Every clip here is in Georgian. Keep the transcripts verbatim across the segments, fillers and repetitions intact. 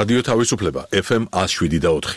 რადიო თავისუფლება ეფ ემ one oh seven და four.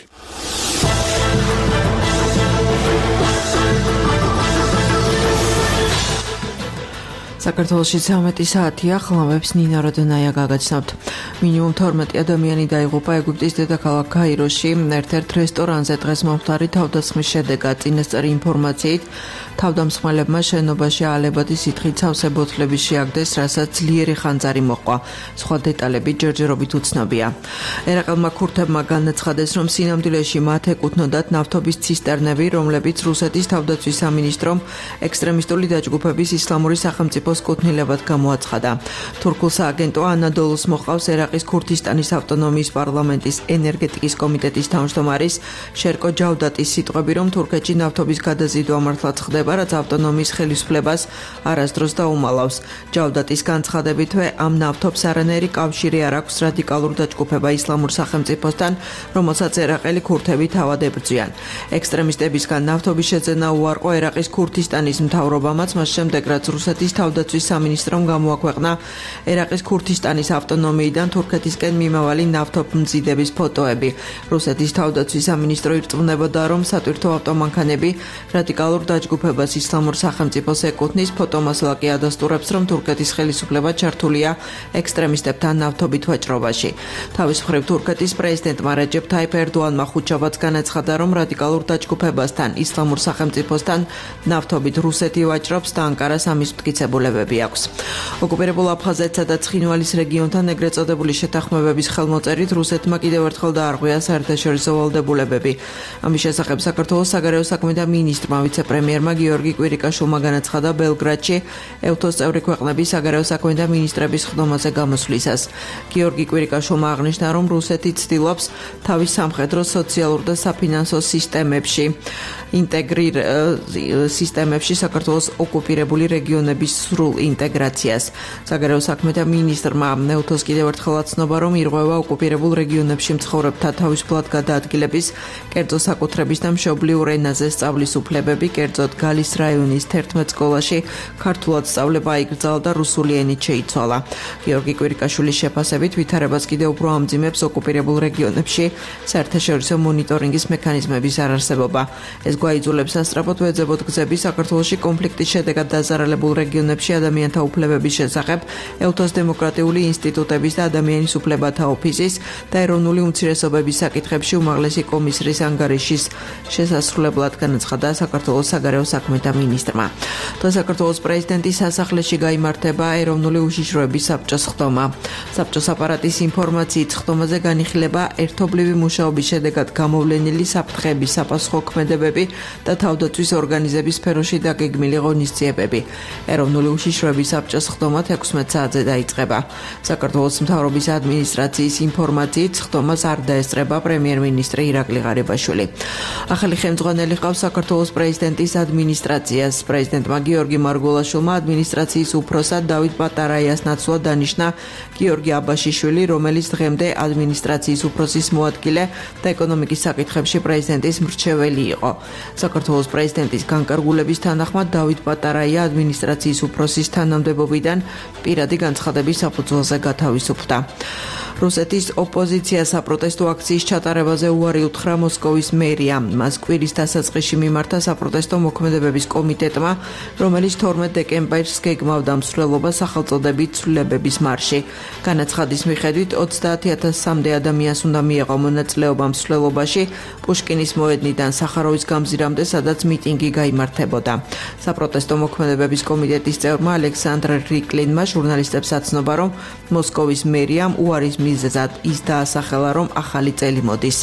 საქართველოში ცამეტი საათია, ხლამებს ნინა როდონაია გაგაცნობთ. მინიმუმ თორმეტი ადამიანი დაიღუპა ეგვიპტის დედაქალაქ კაიროში ერთ-ერთ რესტორანზე დღეს მომხდარი თავდასხმის შედეგად. წინასწარი ინფორმაციით თავდამსხმელებმა შენობაში ალებადი სითხით სავსე ბოთლების შეაგდეს, რასაც ძლიერი ხანძარი მოჰყვა. სხვა დეტალები ჯერჯერობით უცნობია. ერაყელმა ქურთებმა განაცხადეს, რომ სინამდვილეში მათ ეკუთვნოდათ ნავთობის ცისტერნები, რომლებიც რუსეთის თავდაცვის სამინისტრომ ექსტრემისტული დაჯგუფების ისლამური სახელმწიფოს კუთვნილებად გამოაცხადა. თურქულ სააგენტო ანადოლუს მოჰყავს ერაყის ქურთისტანის ავტონომიის პარლამენტის ენერგეტიკის კომიტეტის თავმჯდომარის შერკო ჯავდატის სიტყვები, რომ თურქეთში ნავთობის გადაზიდვა მართლაც ხდება, რაც ავტონომიის ხელისუფლებას არასდროს დაუმალავს. ჯავდატის განცხადებითვე ამ ნავთობს არანაირი კავშირი არ აქვს რადიკალურ დაჯგუფება ისლამურ სახელმწიფოსთან, რომელსაც ერაყელი ქურთები თავად ებრძვიან. ექსტრემისტებისგან ნავთობის შეძენა უარყო ერაყის ქურთისტანის მთავრობამაც, მას შემდეგ რაც რუსეთის თავდაცვის სამინისტრომ გამოაქვეყნა ერაყის ქურთისტანის ავტონომიიდან თურქეთისკენ მიმავალი ნავთობმზიდების ფოტოები. რუსეთის თავდაცვის სამინისტრო ირწმუნებოდა, რომ სატვირთო ავტომანქანები რადიკალურ დაჯგუფებას ისლამურ სახელმწიფოს ეკუთვნის. ფოტომასლაკი ადასტურებს, რომ თურქეთის ხელისუფლება ჩართულია ექსტრემისტებთან ნავთობით ვაჭრობაში. თავის მხრივ თურქეთის პრეზიდენტმა რეჯეფ თაიფ ერდოანმა ხუთშაბათს განაცხადა, რომ რადიკალურ დაჯგუფებასთან ისლამურ სახელმწიფოსთან ნავთობით რუსეთი ვაჭრობს და ანკარას ამის მტკიცებულებები აქვს. ოკუპირებულ აფხაზეთსა და ცხინვალის რეგიონთან ეგრეთ წოდებული შეთანხმებების ხელმოწერით რუსეთმა კიდევ ერთხელ დაარღვია საერთაშორისო ვალდებულებები. ამის შესახებ საქართველოს საგარეო საქმეთა მინისტრმა ვიცე-პრემიერმა გიორგი კვირიკაშვილმა განაცხადა ბელგრადში ევთოს წევრი ქვეყნების საგარეო საქმეთა მინისტრების ხდომაზე გამოსვლისას. გიორგი კვირიკაშვილმა აღნიშნა, რომ რუსეთი ცდილობს თავის სამხედრო, სოციალურ და საფინანსო სისტემებში ინტეგრირ სისტემებში საქართველოს ოკუპირებული რეგიონების სრულ ინტეგრაციას. საგარეო საქმეთა მინისტრმა ევთოს კიდევ ერთხელ აცნობა, რომ ირღვევა ოკუპირებულ რეგიონებში მცხოვრებთა თავისუფლად გადაადგილების, კერძო საკუთრების და მშობლიურ ენაზე სწავლის უფლებები, კერძოდ გალის რაიონის თერთმეტ სკოლაში ქართულად სწავლება აიკრძალა და რუსული ენით შეიცვალა. გიორგი კვირიკაშვილის შეფასებით ვითარებას კიდევ უფრო ამძიმებს ოკუპირებულ რეგიონებში საერთაშორისო მონიტორინგის მექანიზმების არარსებობა. ეს გვაიძულებს ასწრაფოდ ვეძებოთ გზები საქართველოში კონფლიქტის შედეგად დაზარალებულ რეგიონებში ადამიანთა უფლებების შესახებ ევთოს დემოკრატიული ინსტიტუტების და ადამიანის უფლებათა ოფისის და ეროვნული უმცირესობების საკითხებში უმაღლესი კომისრის ანგარიშის შესასრულებლად განაცხადა საქართველოს საგარეო საქმეთა მინისტრმა. დღეს საქართველოს პრეზიდენტის სასახლეში გაიმართება ეროვნული უშიშროების საბჭოს ხდომა. საბჭოს აპარატის ინფორმაციით ხდომაზე განიხილება ერთობლივი მუშაობის შედეგად გამოვლენილი საფრთხეების საპასუხო ქმედებები და თავდაცვის ორგანიზების სფეროში დაგეგმილი ღონისძიებები. ეროვნული უშიშროების საბჭოს ხდომა ექვსმეტ საათზე დაიწყება. საქართველოს მთავრობის ადმინისტრაციის ინფორმაციით ხდომას არ დაესწრება პრემიერ-მინისტრი ირაკლი ღარიბაშვილი. ახალი ხელმძღვანელი ყავს საქართველოს პრეზიდენტის ადმინისტრაციას. პრეზიდენტმა გიორგი მარგველაშვილმა ადმინისტრაციის უფროსად დავით პატარაიას ნაცვლად დანიშნა გიორგი აბაშიშვილი, რომელიც დღემდე ადმინისტრაციის უფროსის მოადგილე და ეკონომიკის საკითხებში პრეზიდენტის მრჩეველი იყო. საქართველოს პრეზიდენტის განკარგულების თანახმად დავით პატარაია ადმინისტრაციის უფროსის თანამდებობიდან პირადი განცხადების საფუძველზე გათავისუფლდა. რუსეთის ოპოზიცია საპროტესტო აქციის ჩატარებაზე უარი უთხრა მოსკოვის მერიამ. მას კვირის დასაწყისში მიმართა საპროტესტო მოქმედებების კომიტეტმა, რომელიც თორმეტ დეკემბერს გეგმავდა მსვლელობა სახელწოდებით ცვლილებების მარში. განაცხადის მიხედვით ოცდაათი ათასამდე ადამიანს უნდა მიეღო მონაწილეობა მსვლელობაში პუშკინის მოედნიდან სახაროვის გამზირამდე, სადაც მიტინგი გაიმართებოდა. საპროტესტო მოქმედებების კომიტეტის წევრმა ალექსანდრ რიკლინმა ჟურნალისტებს აცნობა, რომ მოსკოვის მერიამ უარის მიზეზად ის დაასახელა, რომ ახალი წელი მოდის.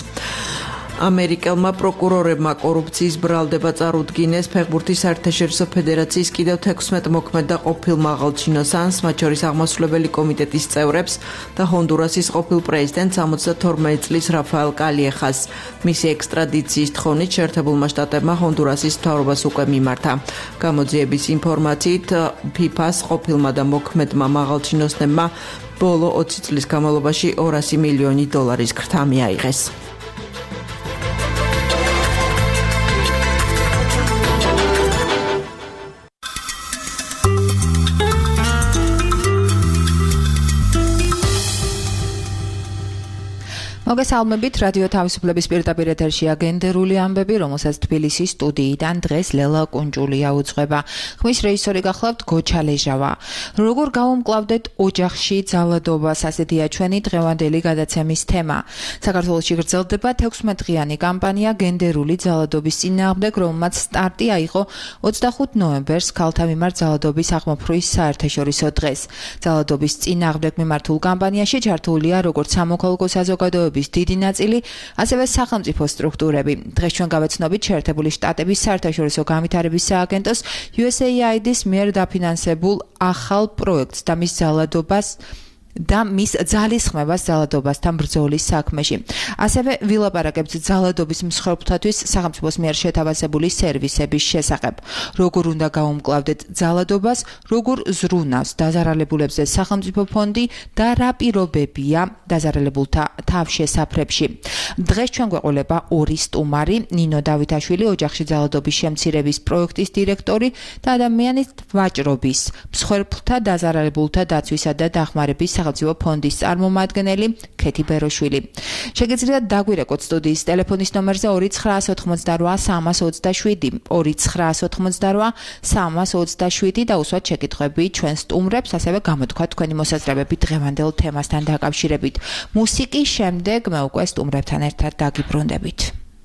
ამერიკელმა პროკურორებმა კორუფციის ბრალდება წარუდგინეს ფეხბურთის საერთაშორისო ფედერაციის კიდევ ექვსმეტ მოქმედ და ყოფილ მაღალჩინოსანს, მათ შორის აღმასრულებელი კომიტეტის წევრებს და ჰონდურასის ყოფილ პრეზიდენტს სამოცდათორმეტ წლის რაფაელ კალიეხას. მისი ექსტრადიციის თხოვნით შეერთებულმა შტატებმა ჰონდურასის მთავრობას უკვე მიმართა. გამოძიების ინფორმაციით ფიფას ყოფილმა და მოქმედმა მაღალჩინოსნებმა ბოლო ოცი წლის განმავლობაში ორასი მილიონი დოლარის ქრთა მიაიღეს. მოგესალმებით რადიო თავისუფლების პირდაპირ ეთერშია გენდერული ამბები, რომელსაც თბილისის სტუდიიდან დღეს ლელა კუნჭულია უძღვება. ხმის რეჟისორი გახლავთ გოჩა ლეჟავა. როგორ გავუმკლავდეთ ოჯახში ძალადობას, ასეთია ჩვენი დღევანდელი გადაცემის თემა. საქართველოში გრძელდება თექვსმეტდღიანი კამპანია გენდერული ძალადობის წინააღმდეგ, რომელმაც სტარტი აიღო ოცდახუთ ნოემბერს ქალთა მიმართ ძალადობის აღმოფხვრვის საერთაშორისო დღეს. ძალადობის წინააღმდეგ მიმართულ კამპანიაში ჩართულია როგორც სამოქალაქო საზოგადოება დიდი ნაწილი, ასევე სახელმწიფო სტრუქტურები. დღეს ჩვენ გავეცნობით შეერთებული შტატების საერთაშორისო განვითარების სააგენტოს U S A I D-ის მიერ დაფინანსებულ ახალ პროექტს და მის ძალადობას და მის ძალისხმევას ძალადობასთან ბრძოლის საქმეში. ასევე ვილაპარაკებთ ძალადობის მსხვერპლთათვის სახელმწიფოს მიერ შეთავაზებული სერვისების შესახებ. როგორ უნდა გავუმკლავდეთ ძალადობას, როგორ ზრუნავს დაზარალებულებზე სახელმწიფო ფონდი და რა პირობებია დაზარალებულთა თავშესაფრებში. დღეს ჩვენ გვეყოლება ორი სტუმარი, ნინო დავითაშვილი, ოჯახში ძალადობის შემცირების პროექტის დირექტორი და ადამიანის ვაჭრობის, მსხვერპლთა დაზარალებულთა დაცვისა და დახმარების სახელმწიფო ფონდის წარმომადგენელი ქეთი ბეროშვილი. შეგიძლიათ დაგვირეკოთ სტუდიის ტელეფონის ნომერზე ორი ცხრაას ოთხმოცდარვა სამას ოცდაშვიდი, ორი ცხრაას ოთხმოცდარვა სამას ოცდაშვიდი და უსვათ შეკითხვები ჩვენ სტუმრებს, ასევე გამოთქვათ თქვენი მოსაზრებები დღევანდელ თემასთან დაკავშირებით. მუსიკის შემდეგ მე უკვე სტუმრებთან ერთად დაგიბრუნდებით.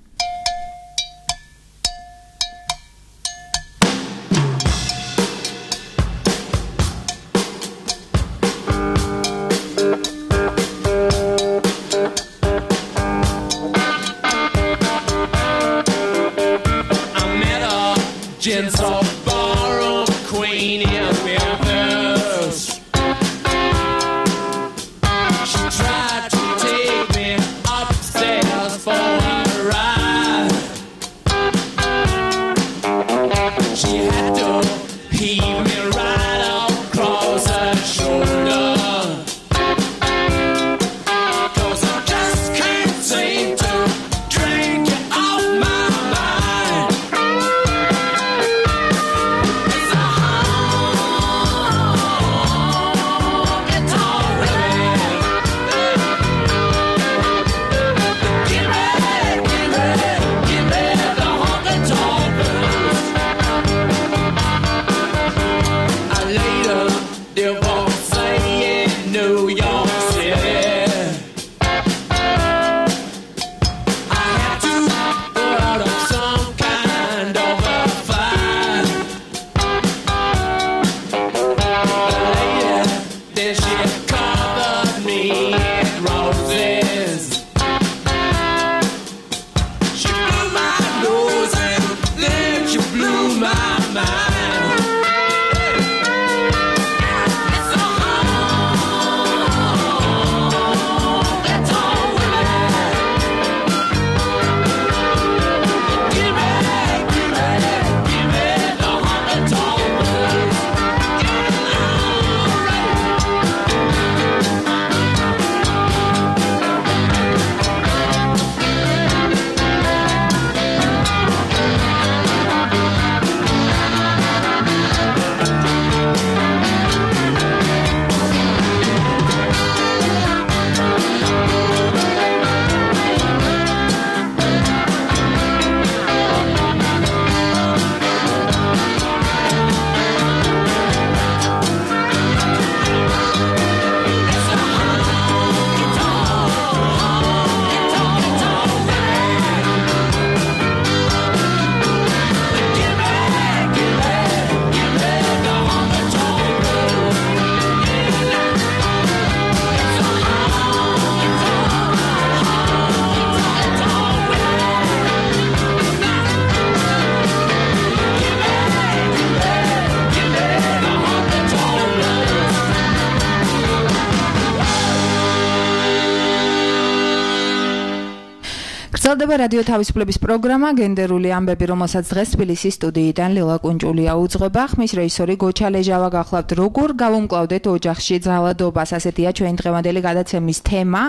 გრძელდება რადიო თავისუფლების პროგრამა გენდერული ამბები, რომელსაც დღეს თბილისის სტუდიიდან ლელა კუნჭულია უძღვება. ხმის რეჟისორი გოჩა ლეჟავა გახლავთ. როგორ გავუმკლავდეთ ოჯახში ძალადობას, ასეთია ჩვენი დღევანდელი გადაცემის თემა.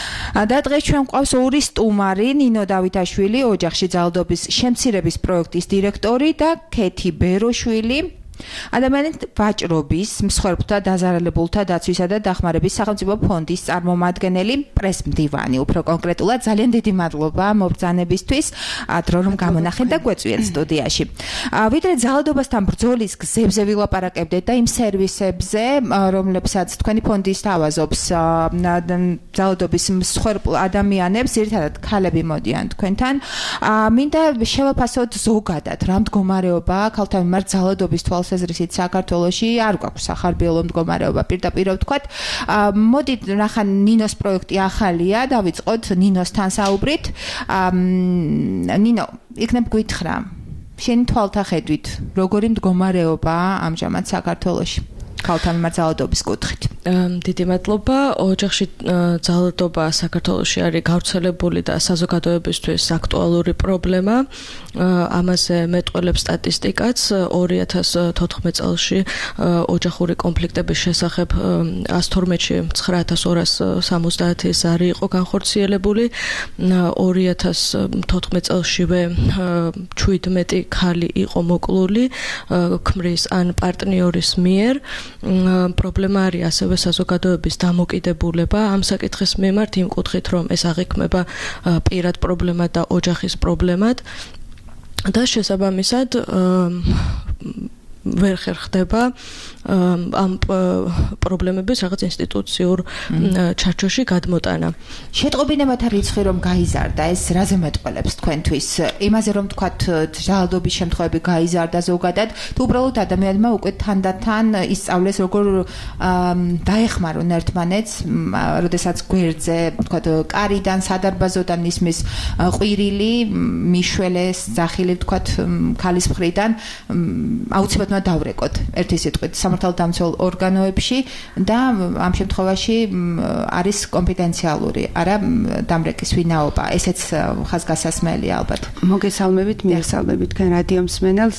და დღეს ჩვენ გვყავს ორი სტუმარი, ნინო დავითაშვილი, ოჯახში ძალადობის შემცირების პროექტის დირექტორი და ქეთი ბეროშვილი, ადამიანის ვაჭრობის, მსხვერპლთა, დაზარალებულთა დაცვისა და დახმარების სახელმწიფო ფონდის წარმომადგენელი პრეს მდივანი. უფრო კონკრეტულად ძალიან დიდი მადლობა მობრძანებისთვის, დრო რომ გამონახეთ და გვეწვიეთ სტუდიაში. ვიდრე ძალადობასთან ბრძოლის გზებზე ვილაპარაკებდეთ და იმ სერვისებზე, რომლებსაც თქვენი ფონდი სთავაზობს ძალადობის მსხვერპლ ადამიანებს, ძირითადად ქალები მოდიან თქვენთან. მინდა შევაფასოთ ზოგადად რა მდგომარეობა ქალთა მიმართ ძალადობის თვალსაზრისით საქართველოში არ გვაქვს სახარბიელო მდგომარეობა პირდაპირ ვთქვათ. მოდით ნახან ნინოს პროექტი ახალია, დავიწყოთ ნინოსთან საუბრით. ნინო, იქნებ გითხრა. შენი თვალთახედვით, როგორი მდგომარეობა ამჟამად საქართველოში? ქალთა მიმართ ძალადობის კუთხით. დიდი მადლობა. ოჯახში ძალადობა საქართველოში არის გავრცელებული და საზოგადოებისთვის აქტუალური პრობლემა. ამაზე მეტყველებს სტატისტიკაც. ორი ათას თოთხმეტ წელში ოჯახური კონფლიქტების შესახებ ას თორმეტში ცხრა ათას ორას სამოცდაათი ზარი იყო განხორციელებული. ორი ათას თოთხმეტ წელშივე ჩვიდმეტი ქალი იყო მოკლული ქმრის ან პარტნიორის მიერ. პრობლემა არის ასევე საზოგადოების დამოკიდებულება ამ საკითხის მიმართ იმ კუთხით, რომ ეს აღიქმება პირად პრობლემად და ოჯახის პრობლემად და შესაბამისად ვერ ხერხდება ამ პრობლემების რაღაც ინსტიტუციურ ჩარჩოში გადმოტანა. შეტყობინებათა რიცხვი რომ გაიზარდა, ეს რაზე მეტყველებს თქვენთვის? იმაზე რომ თქვათ ძალადობის შემთხვევები გაიზარდა ზოგადად, თუ უბრალოდ ადამიანმა უკვე თანდათან ისწავლეს როგორ დაეხმარონ ერთმანეთს, როდესაც გვერდზე, თქვათ, კარიდან, სადარბაზოდან ისმის ყვირილი, მიშველეს, ძახილი, თქვათ, ქალის მხრიდან, აუცილებლად უნდა დავრეკოთ ერთი სიტყვით სამართალდამცველ ორგანოებში და ამ შემთხვევაში არის კომპიდენციალური, არა დამრეკის ვინაობა. ესეც ხაზგასასმელია ალბათ. მოგესალმებით, მიესალმებით თქვენ რადიო მსმენელს.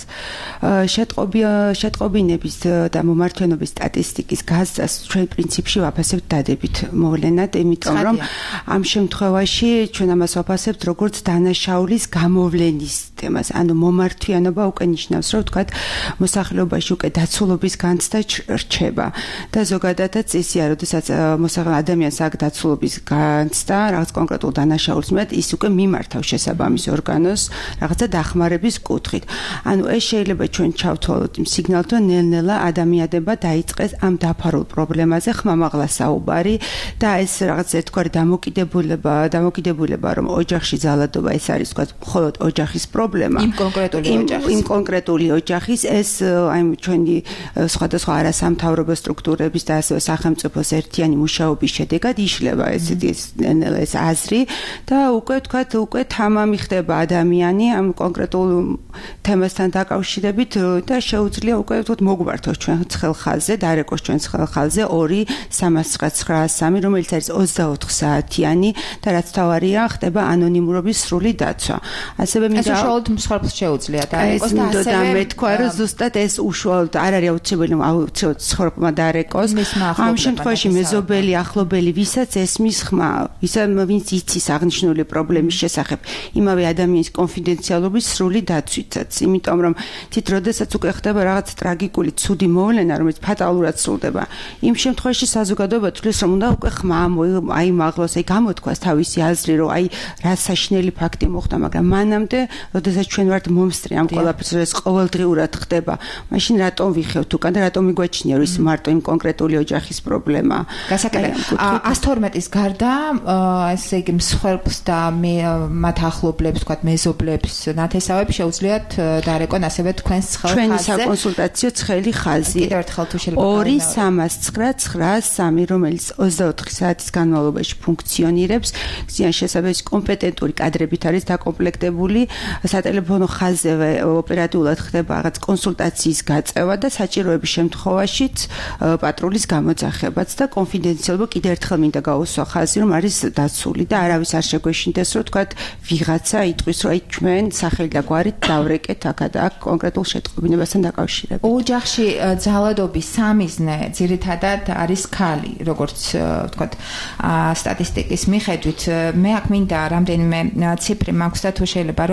შეტყობინების და მომართვენობის სტატისტიკის გაზრდას ჩვენ პრინციპში ვაფასებთ დადებით მოვლენად, იმიტომ რომ ამ შემთხვევაში ჩვენ ამას ვაფასებთ როგორც დანაშაულის გამოვლენის თემას, ანუ მომართვიანობა უკვე ნიშნავს, რომ ვთქვათ მოსახლეობაში უკვე დაცულობის განცდა რჩება და ზოგადადაც ისია, როდესაც მოსახლე ადამიანს აქვს დაცულობის განცდა რაღაც კონკრეტულ დანაშაულს მეტ ის უკვე მიმართავს შესაბამის ორგანოს რაღაცა დახმარების კუთხით. ანუ ეს შეიძლება ჩვენ ჩავთვალოთ იმ სიგნალთან, ნელ-ნელა ადამიანება დაიწყეს ამ დაფარულ პრობლემაზე ხმამაღლა საუბარი და ეს რაღაც ერთგვარი დამოკიდებულება, დამოკიდებულება რომ ოჯახში ძალადობა ეს არის თქვა მხოლოდ ოჯახის პრობლემა. იმ კონკრეტული ოჯახის. იმ კონკრეტული ოჯახის ეს აი ჩვენი სხვადასხვა არასამთავრობო სტრუქტურების და ასევე სახელმწიფოს ერთიანი მუშაობის შედეგად იშლება ესეთი ეს აზრი და უკვე თქვათ უკვე თამამი ხდება ადამიანი ამ კონკრეტულ თემასთან დაკავშირებით და შეუძლია უკვე თქვათ მოგვართოს ჩვენ ცხელხალზე, დარეკოს ჩვენ ცხელხალზე ორი სამას ცხრა სამი, რომელიც არის ოცდაოთხ საათიანი და რაც თავარია ხდება ანონიმურობის სრული დაცვა. ასევე მინდა ეს უშუალოდ მსხვერპლს შეუძლია დარეკოს და ასევე მე თქვა რომ ზუსტად ეს უშუალოდ არ არის აუცილებელი აუცილებლად მსხვერპლმა დარეკოს. ამ შემთხვევაში მეზობელი, ახლობელი, ვისაც ესმის ხმა, ვისაც ვინც იცის აღნიშნული პრობლემის შესახებ, იმავე ადამიანის კონფიდენციალობის სრული დაცვითაც, იმიტომ რომ თვით როდესაც უკვე ხდება რაღაც ტრაგიკული ცუდი მოვლენა, რომელიც ფატალურად სრულდება, იმ შემთხვევაში საზოგადოება თვლის რომ უნდა უკვე ხმა აიმაღლოს, აი გამოთქვას თავისი აზრი, რომ აი რა საშინელი ფაქტი მოხდა, მაგრამ მანამდე, როდესაც ჩვენ ვართ მომსწრე ამ ყველაფერს, ეს ყოველდღიურად ხდება, მაშინ რატომ ვიხევთ უკან და რატომ მიგვაჩნია რომ ის მარტო იმ კონკრეტული ოჯახის პრობლემაა. გასაკეთებ. ას თორმეტის გარდა, ესე იგი მსხვერპლს და მათ ახლობლებს, თქვათ მეზობლებს, ნათესავებს შეუძლიათ დარეკონ ასევე თქვენს ცხელ ხაზზე. ჩვენი საკონსულტაციო ცხელი ხაზი. კიდევ ერთხელ თუ შეიძლება ორი სამას ცხრა ცხრა სამი, რომელიც ოცდაოთხი საათის განმავლობაში ფუნქციონირებს, ზიან შესაბამისი კომპეტენტური კადრებით არის დაკომპლექტებული, სატელეფონო ხაზზე ოპერატიულად ხდება რაღაც კონსულტაციის გაწევა და საჭიროების შემთხვევაშიც პატრულის გამოძახებაც და კონფიდენციალობა კიდევ ერთხელ მინდა გაუსვა ხაზი, რომ არის დაცული და არავის არ შეგვეშინდეს, რომ თქვათ ვიღაცა იტყვის, რომ აი ჩვენ სახელი და გვარით დავრეკეთ აქ და აქ კონკრეტულ შეტყობინებასთან დაკავშირებით. ოჯახში ძალადობის სამიზნე ძირითადად არის ქალი, როგორც თქვათ სტატისტიკის მიხედვით. მე აქ მინდა რამდენიმე ციფრი მაქვს და თუ შეიძლება რომ ამ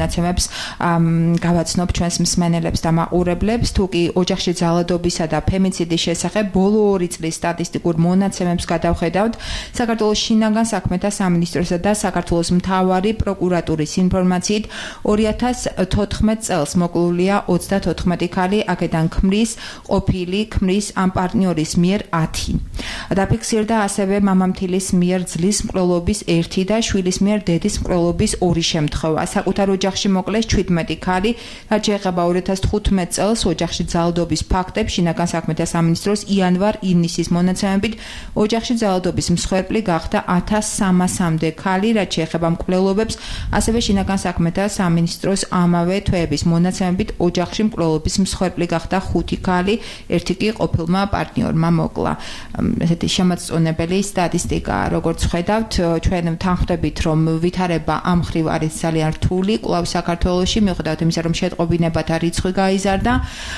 მონაცემებს გავაცნობ ჩვენს მსმენელებს და მაყურებლებს. თუ კი ოჯახში ძალადობისა და ფემიციდის შესახებ ბოლო ორი წლის სტატისტიკურ მონაცემებს გადავხედავთ, საქართველოს შინაგან საქმეთა სამინისტროსა და საქართველოს მთავარი პროკურატურის ინფორმაციით ორი ათას თოთხმეტ წელს მოკლულია ოცდათოთხმეტი ქალი, აქედან ქმრის, ყოფილი ქმრის ამ პარტნიორის მიერ ათი. დაფიქსირდა ასევე მამამთილის მიერ ძლის მკვლელობის ერთი და შვილის მიერ დედის მკვლელობის ორი შემთხვევა. საკუთარ ოჯახში მოკლეს შვიდმეტი ქალი, რაც შეეხება ორი ათას თხუთმეტ წელს ოჯახში ძალადობის ფაქტებს შინაგან საქმეთა სამინისტროს იანვარ-ივნისის მონაცემებით ოჯახში ძალადობის მსხვერპლი გახდა ათას სამასამდე ქალი, რაც შეეხება მკვლელობებს, ასევე შინაგან საქმეთა სამინისტროს ამავე თვეების მონაცემებით ოჯახში მკვლელობის მსხვერპლი გახდა ხუთი ქალი, ერთი კი ყოფილმა პარტნიორმა მოკლა. ესეთი შემოწმებელი სტატისტიკა, როგორც ხედავთ, ჩვენ თანხმდებით, რომ ვითარება ამ მხრივ არის ძალიან რთული კვლავ საქართველოში, მიუხედავად იმისა, რომ შეტყობინებათა რიცხვი გაიზარდა.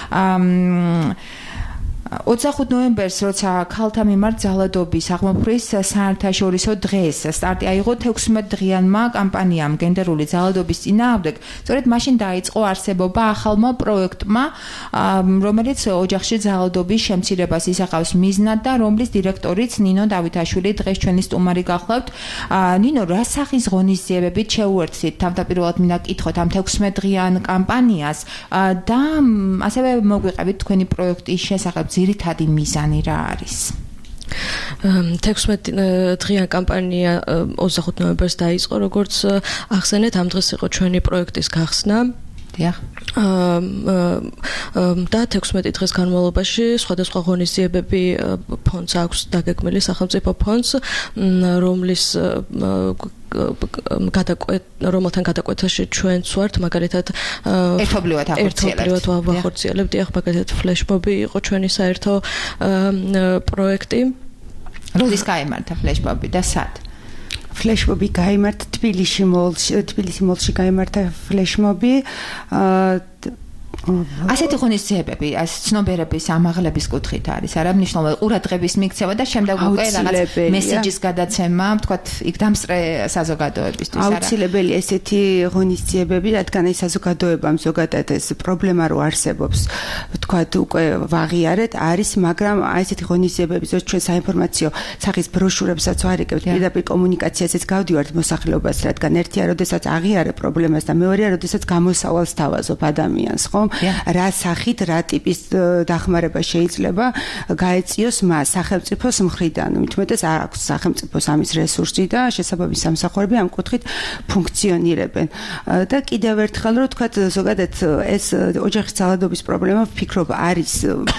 ოცდახუთ ნოემბერს, როცა ქალთა მიმართ ძალადობის აღმოფხვის საერთაშორისო დღეს სტარტი აიღო თექვსმეტ დღიანმა კამპანიამ გენდერული ძალადობის წინააღმდეგ, სწორედ მაშინ დაიწყო არსებობა ახალმა პროექტმა, რომელიც ოჯახში ძალადობის შემცირებას ისახავს მიზნად და რომლის დირექტორიც ნინო დავითაშვილი დღეს ჩვენი სტუმარი გახლავთ. ნინო, რა სახის ღონისძიებებით შეუერთდით თავდაპირველად მინდა გკითხოთ ამ თექვსმეტ დღიან კამპანიას და ასევე მოგვიყევით თქვენი პროექტის შესახებ ძირითადი მიზანი რა არის? თექვსმეტ დღიან კამპანია ოცდახუთ ნოემბერს დაიწყო, როგორც ახსენეთ, ამ დღეს იყო ჩვენი პროექტის გახსნა. დიახ. და თექვსმეტი დღის განმავლობაში სხვადასხვა ღონისძიებები ფონდს აქვს დაგეგმილი, სახელმწიფო ფონდს, რომლის გადაკვეთ რომელთან გადაკვეთაში ჩვენც ვართ, მაგალითად ერთობლივად ახორციელებთ. ახორციელებთ, დიახ, მაგალითად ფლეშმობი იყო ჩვენი საერთო პროექტი. როდის გაიმართა ფლეშმობი და სად? ფლეშმობი გაიმართა თბილისში მოლში, თბილისი მოლში გაიმართა ფლეშმობი. ასეთი ღონისძიებები, ეს ცნობიერების ამაღლების კუთხით არის, არა მნიშვნელოვანი ყურადღების მიქცევა და შემდეგ უკვე რაღაც მესეჯის გადაცემა, თქვათ, იქ დამსწრე საზოგადოებისთვის, არა? აუცილებელი ესეთი ღონისძიებები, რადგან ეს საზოგადოებამ ზოგადად ეს პრობლემა რო არსებობს, თქვათ, უკვე ვაღიარეთ, არის, მაგრამ აი ესეთი ღონისძიებები, ზოგადად ჩვენ საინფორმაციო სახის ბროშურებსაც ვარიგებთ, პირდაპირ კომუნიკაციასაც გავდივართ მოსახლეობას, რადგან ერთია, როდესაც აღიარე პრობლემას და მეორეა, როდესაც გამოსავალს თავაზობ ადამიანს, ხო? რა სახით, რა ტიპის დახმარება შეიძლება გაეწიოს მას სახელმწიფოს მხრიდან. მithumetes არ აქვს სახელმწიფოს ამის რესურსი და შესაბამის სამსახურები ამ კუთხით ფუნქციონირებენ. და კიდევ ერთხელ რომ თქვა ზოგადად ეს ოჯახის ძალადობის პრობლემა ვფიქრობ არის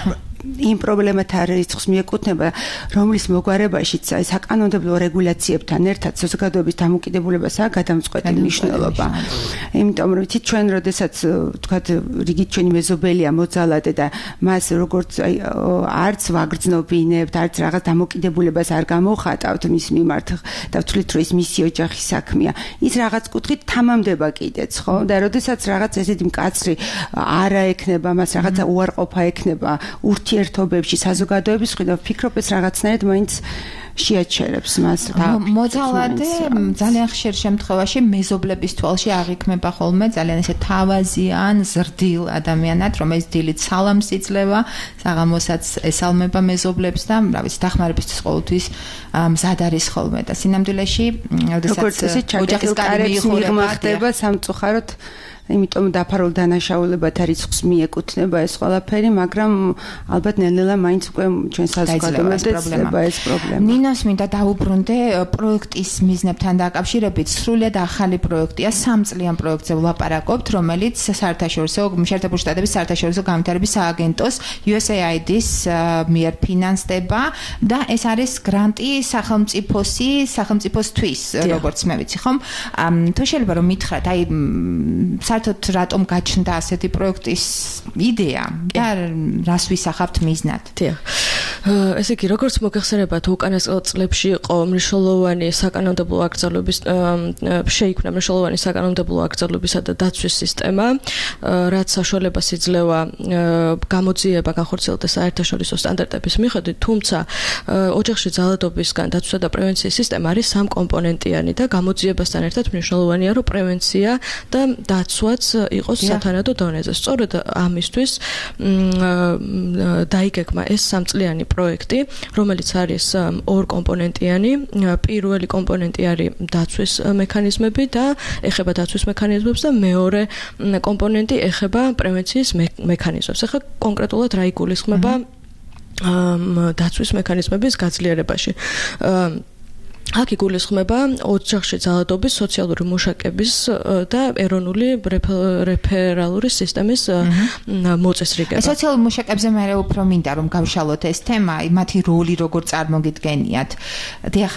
იმ პრობლემათა რიცხვს მიეკუთვნება, რომლის მოგვარებაშიც საკანონმდებლო რეგულაციებთან ერთად საზოგადოების დამოკიდებულებასაა გადამწყვეტი მნიშვნელობა. იმიტომ რომ იცით ჩვენ როდესაც თქვათ რიგით ჩვენი მეზობელია მოძალადე და მას როგორც არც ვაგრძნობინებთ, არც რაღაც დამოკიდებულებას არ გამოხატავთ მის მიმართ და ვთვლით რომ ის მისი ოჯახის საქმეა. ის რაღაც კუთხით თამამდება კიდეც, ხო? და როდესაც რაღაც ესეთი მკაცრი არა ექნება, მას რაღაცა უარყოფა ექნება ურთიერთობებში საზოგადოების მხრიდან ვფიქრობ ეს რაღაცნაირად მაინც შეაჩერებს მას და მოძალადე ძალიან ხშირ შემთხვევაში მეზობლების თვალში აღიქმება ხოლმე ძალიან ესე თავაზიან ზრდილ ადამიანად, რომელიც დილით სალამს იძლევა, საღამოსაც ესალმება მეზობლებს და რა ვიცი დახმარებისთვის ყოველთვის მზად არის ხოლმე და სინამდვილეში როდესაც ოჯახის კარი მიიღმახდება სამწუხაროდ იმიტომ დაფარულ დანაშაულებათა რიცხვს მიეკუთვნება ეს ყველაფერი, მაგრამ ალბათ ნელ-ნელა მაინც უკვე ჩვენ საზოგადოებას ეცდება ეს პრობლემა. ნინოს მინდა დაუბრუნდე პროექტის მიზნებთან დაკავშირებით, სრულიად ახალი პროექტია, სამწლიან პროექტზე ვლაპარაკობთ, რომელიც საერთაშორისო შეერთებული შტატების საერთაშორისო განვითარების სააგენტოს U S A I D-ის მიერ ფინანსდება და ეს არის გრანტი სახელმწიფოსი, სახელმწიფოსთვის, როგორც მე ვიცი, ხომ? თუ შეიძლება რომ მითხრათ, აი საერთოდ რატომ გაჩნდა ასეთი პროექტის იდეა და რას ვისახავთ მიზნად? დიახ. ესე იგი, როგორც მოგეხსენებათ, უკანასკნელ წლებში იყო მნიშვნელოვანი საკანონმდებლო აკრძალვების შეიქმნა მნიშვნელოვანი საკანონმდებლო აკრძალვებისა და დაცვის სისტემა, რაც საშუალებას იძლევა გამოძიება განხორციელდეს საერთაშორისო სტანდარტების მიხედვით, თუმცა ოჯახში ძალადობისგან დაცვისა და პრევენციის სისტემა არის სამკომპონენტიანი და გამოძიებასთან ერთად მნიშვნელოვანია, რომ პრევენცია და დაცვაც იყოს სათანადო დონეზე. სწორედ ამისთვის დაიგეგმა ეს სამწლიანი პროექტი, რომელიც არის ორკომპონენტიანი. პირველი კომპონენტი არის დაცვის მექანიზმები და ეხება დაცვის მექანიზმებს და მეორე კომპონენტი ეხება პრევენციის მექანიზმებს. ახლა კონკრეტულად რა იგულისხმება დაცვის მექანიზმების გაძლიერებაში? აქ იგულისხმება ოჯახში ძალადობის სოციალური მუშაკების და ეროვნული რეფერალური სისტემის მოწესრიგება. სოციალურ მუშაკებზე მე უფრო მინდა რომ გავშალოთ ეს თემა, მათი როლი როგორ წარმოგიდგენიათ. დიახ,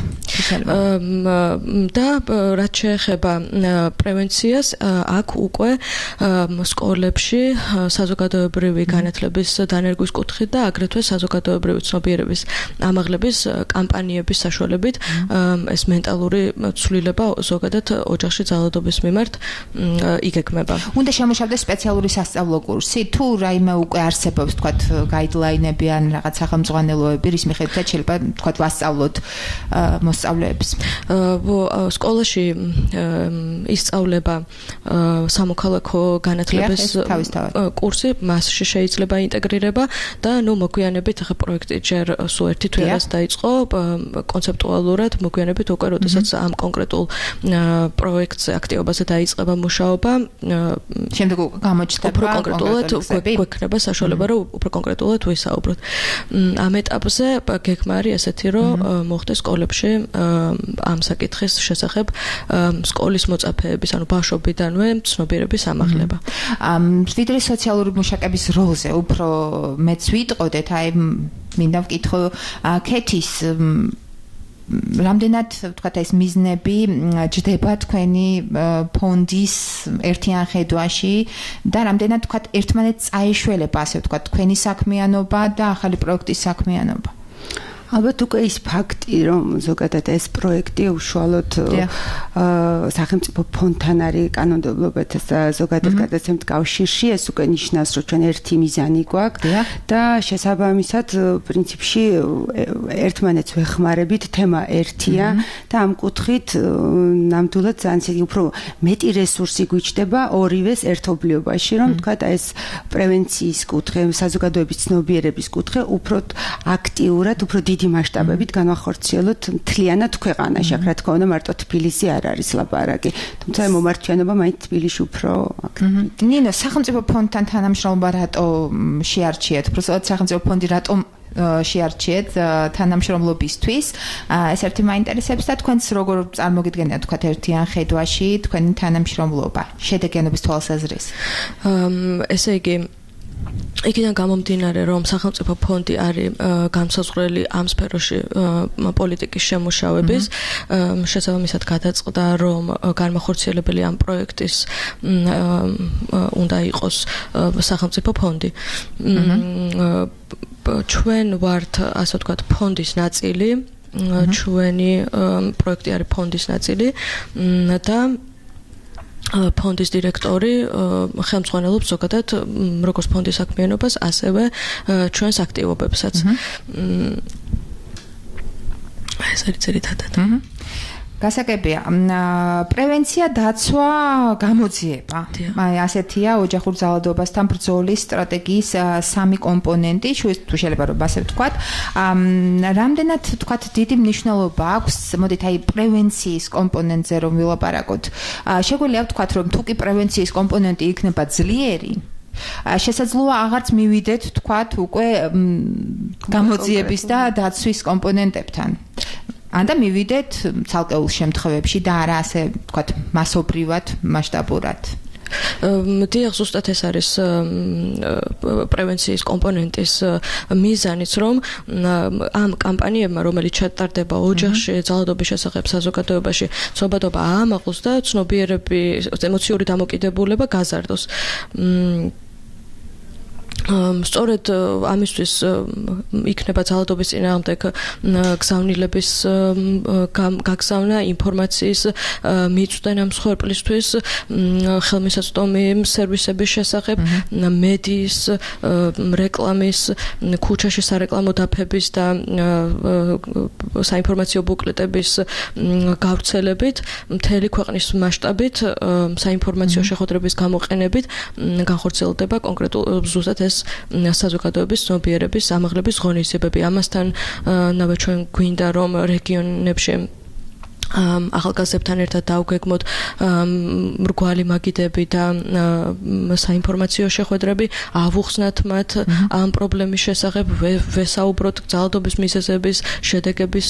და რაც შეეხება პრევენციას, აქ უკვე სკოლებში საზოგადოებრივი განათლების დანერგვის კუთხით და აგრეთვე საზოგადოებრივი ცნობიერების ამაღლების კამპანიების საშუალებით ეს მენტალური ცვლილება ზოგადად ოჯახში ძალადობის მიმართ იგეგმება. უნდა შემოშავდეს სპეციალური სასწავლო კურსი, თუ რაიმე უკვე არსებობს, თქვათ, გაიდლაინები ან რაღაც სახელმძღვანელოები, რის მიხედვითაც შეიძლება თქვათ ვასწავლოთ მოსწავლეებს. სკოლაში ისწავლება სამოქალაქო განათლების კურსი, მასში შეიძლება ინტეგრირება და ნუ მოგვიანებით ახლა პროექტი ჯერ სულ ერთი თვეას დაიწყო კონცეპტუალურად მოგვიანებით უკვე როდესაც ამ კონკრეტულ პროექტზე აქტივობაზე დაიწყება მუშაობა, შემდეგ გამოჩნდება უფრო კონკრეტულად გვექნება საშუალება რომ უფრო კონკრეტულად ვისაუბროთ. ამ ეტაპზე გეგმა არის ესეთი, რომ მოხდეს სკოლებში ამ საკითხის შესახებ სკოლის მოწაფეების, ანუ ბავშვობიდანვე ცნობიერების ამაღლება. ვიდრე სოციალური მუშაკების როლზე უფრო მეც ვიტყოდეთ, აი მინდა ვკითხო ქეთის რამდენად თქვათ ეს მიზნები ჯდება თქვენი ფონდის ერთიან ხედვაში და რამდენად თქვათ ერთმანეთს წაეშველება ასე ვთქვათ თქვენი საქმიანობა და ახალი პროექტის საქმიანობა. ალბათ უკვე ის ფაქტი, რომ ზოგადად ეს პროექტი უშუალოდ სახელმწიფო ფონდთან არის კანონმდებლობათა და ზოგადად გადაცემთ კავშირში, ეს უკვე ნიშნავს, რომ ჩვენ ერთი მიზანი გვაქვს და შესაბამისად პრინციპში ერთმანეთს ვეხმარებით, თემა ერთია და ამ კუთხით ნამდვილად ძალიან ისეთი უფრო მეტი რესურსი გვიჩნდება ორივეს ერთობლიობაში, რომ თქვა ეს პრევენციის კუთხე, საზოგადოების ცნობიერების კუთხე უფრო აქტიურად, უფრო დიდი მასშტაბებით განახორციელოთ მთლიანად ქვეყანაში. აქ რა თქმა უნდა მარტო თბილისი არ არის ლაპარაკი. თუმცა მომართვიანობა მაინც თბილისში უფრო აქტიურია. ნინო, სახელმწიფო ფონდთან თანამშრომლობა რატო შეარჩიეთ? უბრალოდ სახელმწიფო ფონდი რატომ შეარჩიეთ თანამშრომლობისთვის? ეს ერთი მაინტერესებს და თქვენს როგორ წარმოგიდგენიათ თქვათ ერთიან ხედვაში თქვენი თანამშრომლობა შედეგიანობის თვალსაზრისით? ესე იგი იქიდან გამომდინარე, რომ სახელმწიფო ფონდი არის განსაზღვრელი ამ სფეროში პოლიტიკის შემუშავების, შესაბამისად გადაწყდა, რომ განმახორციელებელი ამ პროექტის უნდა იყოს სახელმწიფო ფონდი. ჩვენ ვართ, ასე ვთქვათ, ფონდის ნაწილი, ჩვენი პროექტი არის ფონდის ნაწილი და ფონდის დირექტორი ხელმძღვანელობს ზოგადად როგორც ფონდის საქმიანობას, ასევე ჩვენს აქტივობებსაც. ეს არის ძირითადად. გასაგებია, პრევენცია, დაცვა, გამოძიება. აი ასეთია ოჯახურ ძალადობასთან ბრძოლის სტრატეგიის სამი კომპონენტი, თუ შეიძლება რომ ასე ვთქვათ. რამდენად ვთქვათ დიდი მნიშვნელობა აქვს, მოდით აი პრევენციის კომპონენტზე რომ ვილაპარაკოთ. შეგვიძლია ვთქვათ, რომ თუ კი პრევენციის კომპონენტი იქნება ძლიერი, შესაძლოა აღარც მივიდეთ თქვათ უკვე გამოძიების და დაცვის კომპონენტებთან. ანდა მივიდეთ ცალკეულ შემთხვევებში და არა ასე ვთქვათ მასობრივად, მასშტაბურად. დიახ, ზუსტად ეს არის პრევენციის კომპონენტის მიზანიც, რომ ამ კამპანიებმა, რომელიც ჩატარდება ოჯახში ძალადობის შესახებ საზოგადოებაში, ცნობადობა აამაღლოს და ცნობიერები, ემოციური დამოკიდებულება გაზარდოს. სწორედ ამისთვის იქნება ძალადობის წინააღმდეგ გზავნილების გაგზავნა ინფორმაციის მიწვენა მსხვერპლისთვის ხელმისაწვდომი სერვისების შესახებ მედიის რეკლამის ქუჩაში სარეკლამო დაფების და საინფორმაციო ბუკლეტების გავრცელებით მთელი ქვეყნის მასშტაბით საინფორმაციო შეხვედრების გამოყენებით განხორციელდება კონკრეტულ ზუსტად ეს საზოგადოების ცნობიერების ამაღლების ღონისძიებები. Ამასთან ნავა ჩვენ გვინდა რომ რეგიონებში ახალგაზრდებთან ერთად დავგეგმოთ მრგვალი მაგიდები და საინფორმაციო შეხვედრები, ავუხსნათ მათ ამ პრობლემის შესახებ, ვესაუბროთ ძალადობის მიზეზების, შედეგების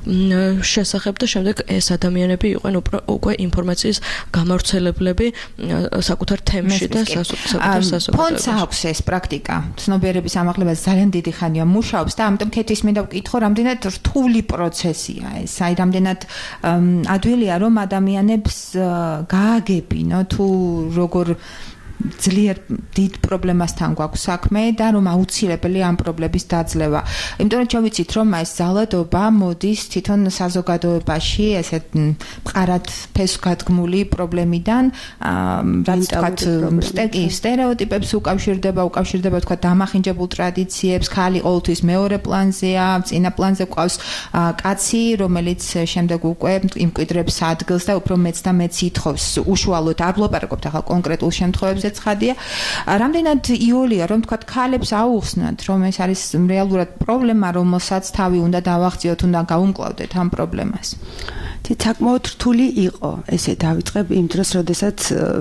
შესახებ და შემდეგ ეს ადამიანები იყვნენ უკვე ინფორმაციის გამავრცელებლები საკუთარ თემში და საკუთარ საზოგადოებაში. ფონდს აქვს ეს პრაქტიკა, ცნობიერების ამაღლებას ძალიან დიდი ხანია მუშაობს და ამიტომ ქეთის მინდა ვკითხო, რამდენად რთული პროცესია ეს, აი რამდენად ადვილია რომ ადამიანებს გააგებინო თუ როგორ ძლიერ დიდ პრობლემასთან გვაქვს საქმე და რომ აუცილებელი ამ პრობლემის დაძლევა. იმიტომ რომ ჩავიცით რომ ეს ძალადობა მოდის თვითონ საზოგადოებაში ესეთ მყარად ფესვგადგმული პრობლემიდან, რაც თქვათ სტერეოტიპებს უკავშირდება, უკავშირდება თქვათ დამახინჯებულ ტრადიციებს, ხალი ყოველთვის მეორე პლანზეა, წინა პლანზე ყავს კაცი, რომელიც შემდეგ უკვე იმკვიდრებს ადგილს და უფრო მეც და მეც ითხოვს უშუალოდ არ ვლაპარაკობთ ახლა კონკრეტულ შემთხვევებში ხადია. რამდენად იოლია რომ თქვა ქალებს აუხსნათ რომ ეს არის რეალურად პრობლემა რომელსაც თავი უნდა დავახციოთ, უნდა გაუმკლავდეთ ამ პრობლემას. საკმაოდ რთული იყო ესე დავიწყებ იმ დროს, როდესაც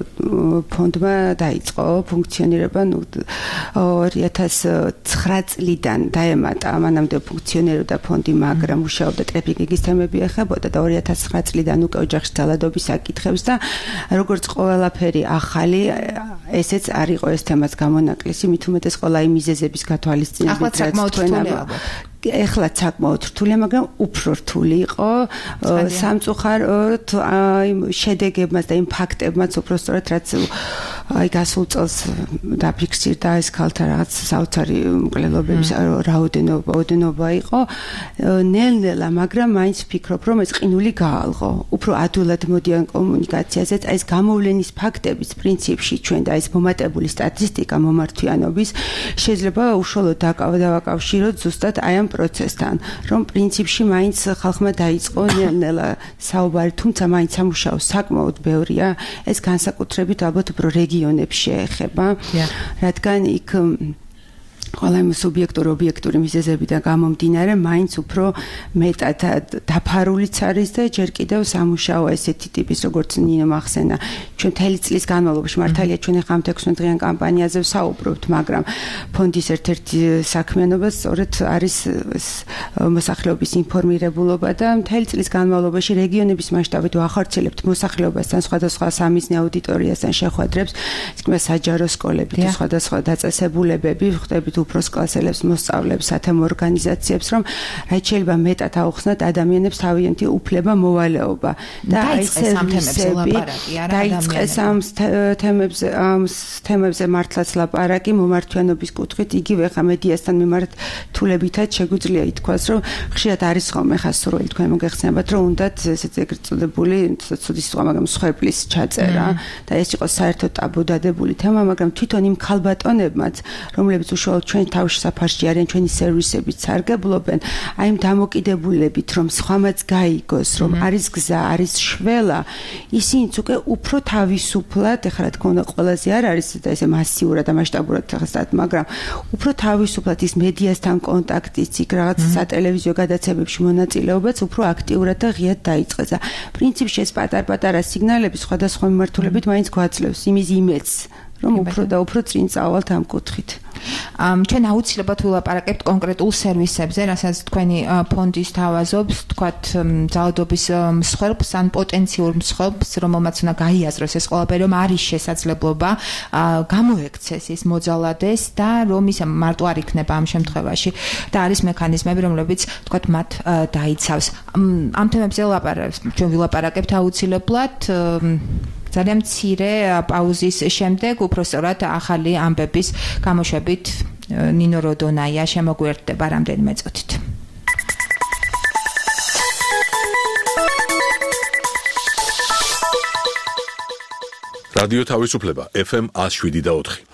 ფონდმა დაიწყო ფუნქციონირება, ნუ ორი ათას ცხრა წლიდან დაემატა მანამდე ფუნქციონირებდა ფონდი, მაგრამ მუშაობდა ტრაფიკინგის თემები ეხებოდა და ორი ათას ცხრა წლიდან უკვე ოჯახში ძალადობის საკითხებს და როგორც ყველაფერი ახალი ესეც არ იყო ეს თემაც გამონაკლისი, მით უმეტეს ყველა იმ მიზეზების გათვალისწინებით, რაც თქვენ ეხლა საკმაოდ რთულია, მაგრამ უფრო რთული იყო სამწუხაროდ აი შედეგებმაც და იმ ფაქტებმაც უფრო სწორად, რაც აი გასულ წელს დაფიქსირდა ეს ქალთა რაღაც საოცარი მკვლელობების რაოდენობა, ოდენობა იყო ნელ-ნელა, მაგრამ მაინც ვფიქრობ, რომ ეს ყინული გაალღო. უფრო ადვილად მოდიან კომუნიკაციაზეც, აი ეს გამოვლენის ფაქტების პრინციპში ჩვენ და ეს მომატებული სტატისტიკა მომართვიანობის შეიძლება უშუალოდ დავაკავშიროთ ზუსტად აი ამ პროცესთან, რომ პრინციპში მაინც ხალხმა დაიწყო ნელ-ნელა საუბარი, თუმცა მაინც სამუშაო საკმაოდ ბევრია, ეს განსაკუთრებით ალბათ უფრო რეგიონებში შეეხება, რადგან იქ ყველა იმ სუბიექტური ობიექტური მიზეზებიდან გამომდინარე მაინც უფრო მეტად დაფარულიც არის და ჯერ კიდევ სამუშაო ესეთი ტიპის, როგორც ნინო ახსენა, ჩვენ მთელი წლის განმავლობაში მართალია ჩვენ ახლა ამ ექვსი დღიან კამპანიაზე ვსაუბრობთ, მაგრამ ფონდის ერთ-ერთი საქმიანობა სწორედ არის მოსახლეობის ინფორმირებულობა და მთელი წლის განმავლობაში რეგიონების მასშტაბით ვახორციელებთ მოსახლეობასთან სხვადასხვა სამიზნე აუდიტორიასთან შეხვედრებს, ისე საჯარო სკოლებით, სხვადასხვა დაწესებულებები, ხვდებით უფროს კლასელებს, მოსწავლეებს, სათემო ორგანიზაციებს, რომ რაც შეიძლება მეტად აუხსნათ ადამიანებს თავიანთი უფლება მოვალეობა და აი სერვისები დაიწყეს ამ თემებზე, ამ თემებზე მართლაც ლაპარაკი მომართვიანობის კუთხით, იგივე ხა მედიასთან მიმართულებითაც შეგვიძლია ითქვას, რომ ხშირად არის ხოლმე ხა სურვილი თქვენ მოგეხსენებათ, რომ უნდათ ესეც ეგრეთ წოდებული, ცუდი სიტყვა, მაგრამ მსხვერპლის ჩაწერა და ეს იყო საერთოდ ტაბუდადებული თემა, მაგრამ თვითონ იმ ქალბატონებმაც, რომლებიც უშუალოდ ჩვენ თავში საფარში არიან, ჩვენი სერვისებით სარგებლობენ, აი იმ დამოკიდებულებით, რომ სხვამაც გაიგოს, რომ არის გზა, არის შველა, ისინიც უკვე უფრო თავისუფლად, ეხლა რა თქმა უნდა ყველაზე არ არის და ესე მასიურად და მასშტაბურად ხასად, მაგრამ უფრო თავისუფლად ის მედიასთან კონტაქტიც, იქ რაღაც სატელევიზიო გადაცემებში მონაწილეობაც უფრო აქტიურად და ღიად დაიწყეს. პრინციპში ეს პატარ-პატარა სიგნალები სხვადასხვა მიმართულებით მაინც გვაძლევს იმის იმედს, რომ უფრო და უფრო წინ წავალთ ამ კუთხით. ჩვენ აუცილებლად ვილაპარაკებთ კონკრეტულ სერვისებზე, რასაც თქვენი ფონდი სთავაზობს, თქვათ ძალადობის მსხვერპლს ან პოტენციურ მსხვერპლს, რომელმაც უნდა გაიაზროს ეს ყველაფერი, რომ არის შესაძლებლობა გამოექცეს ის მოძალადეს და რომ ის მარტო არ იქნება ამ შემთხვევაში და არის მექანიზმები, რომლებიც თქვათ მათ დაიცავს. ამ თემებზე ვილაპარაკებთ, ჩვენ ვილაპარაკებთ აუცილებლად ძალიან მცირე პაუზის შემდეგ, უფრო სწორად ახალი ამბების გამოშვებით ნინო როდონაია შემოგვიერთდება რამდენიმე წუთით. რადიო თავისუფლება ეფ ემ one oh seven და four.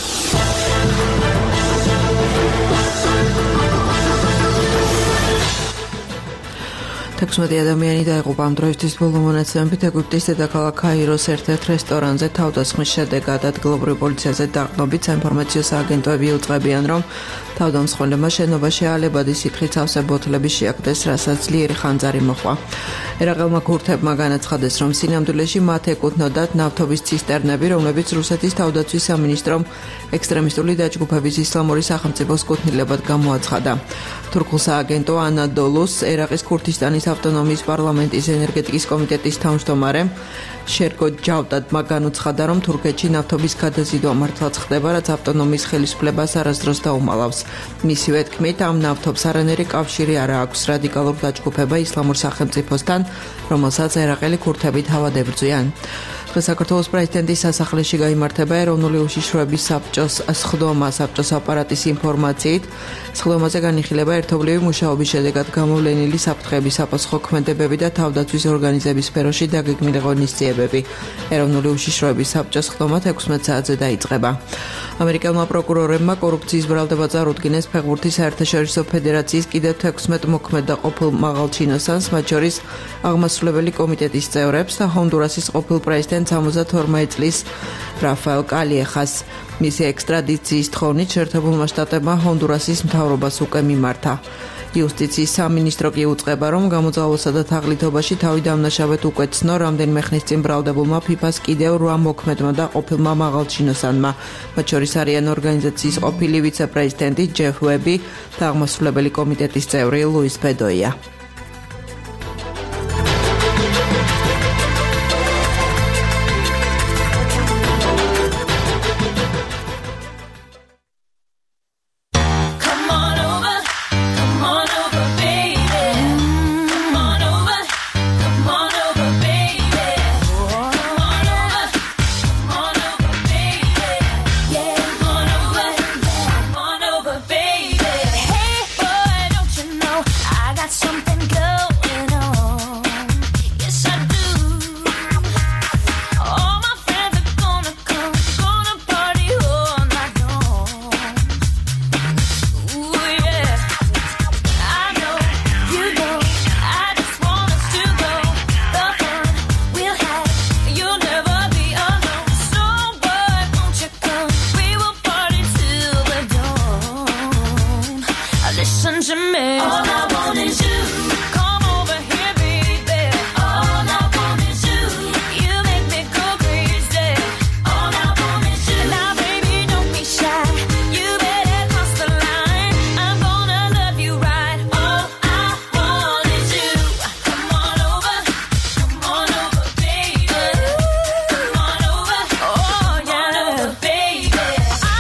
თექვსმეტი ადამიანი დაიღუპა ამ დროისთვის ბოლო მონაცემებით ეგვიპტის დედაქალაქ კაიროს ერთ-ერთ რესტორანზე თავდასხმის შედეგად ადგილობრივ პოლიციაზე დაყრდნობით საინფორმაციო სააგენტოები უწყებიან, რომ თავდამსხმელებმა შენობაში ალებადი სითხით სავსე ბოთლები შეაგდეს, რასაც ძლიერი ხანძარი მოჰყვა. ერაყელმა ქურთებმა განაცხადეს, რომ სინამდვილეში მათ ეკუთვნოდათ ნავთობის ცისტერნები, რომლებიც რუსეთის თავდაცვის სამინისტრომ ექსტრემისტული დაჯგუფების ისლამური სახელმწიფოს კუთვნილებად გამოაცხადა. თურქულ სააგენტო ანადოლუს ერაყის ქურთისტანის ავტონომიის პარლამენტის ენერგეტიკის კომიტეტის თავმჯდომარე შერგო ჯავდადმა განუცხადა, რომ თურქეთში ნავთობის გადაზიდვა მართლაც ხდება, რაც ავტონომიის ხელისუფლებას არასდროს დაუმალავს. მისივე თქმით, ამ ნავთობს არანაირი კავშირი არ აქვს რადიკალურ დაჯგუფება ისლამურ სახელმწიფოსთან, რომელსაც ერაყელი ქურთები თავად ებრძვიან. საქართველოს პრეზიდენტის სასახლეში გაიმართება ეროვნული უშიშროების საბჭოს სხდომა საბჭოს აპარატის ინფორმაციით. სხდომაზე განიხილება ერთობლივი მუშაობის შედეგად გამოვლენილი საფრთხების საპასუხო ქმედებები და თავდაცვის ორგანიზების სფეროში დაგეგმილი ღონისძიებები. ეროვნული უშიშროების საბჭოს სხდომა თექვსმეტ საათზე დაიწყება. ამერიკელმა პროკურორებმა კორუფციის ბრალდება წარუდგინეს ფეხბურთის საერთაშორისო ფედერაციის კიდევ თექვსმეტ მოქმედ და ყოფილ მაღალჩინოსანს, მათ შორის აღმასრულებელი კომიტეტის წევრებს და ჰონდურასის ყოფილ პრეზიდენტს სამოცდათორმეტ წლის რაფაელ კალიეხას. მისი ექსტრადიციის თხოვნით შეერთებულმა შტატებმა ჰონდურასის მთავრობას უკვე მიმართა. იუსტიციის სამინისტრო კი უწყება, რომ გამოძალვასა და თაღლითობაში თავი დამნაშავედ უკვე ცნო რამდენიმე ხნის წინ ბრალდებულმა ფიფას კიდევ რვა მოქმედმა და ყოფილმა მაღალჩინოსანმა. მათ შორის არიან ორგანიზაციის ყოფილი ვიცე-პრეზიდენტი ჯეფ ვები და აღმასრულებელი კომიტეტის წევრი ლუის ბედოია.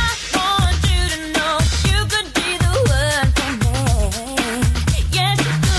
Yeah.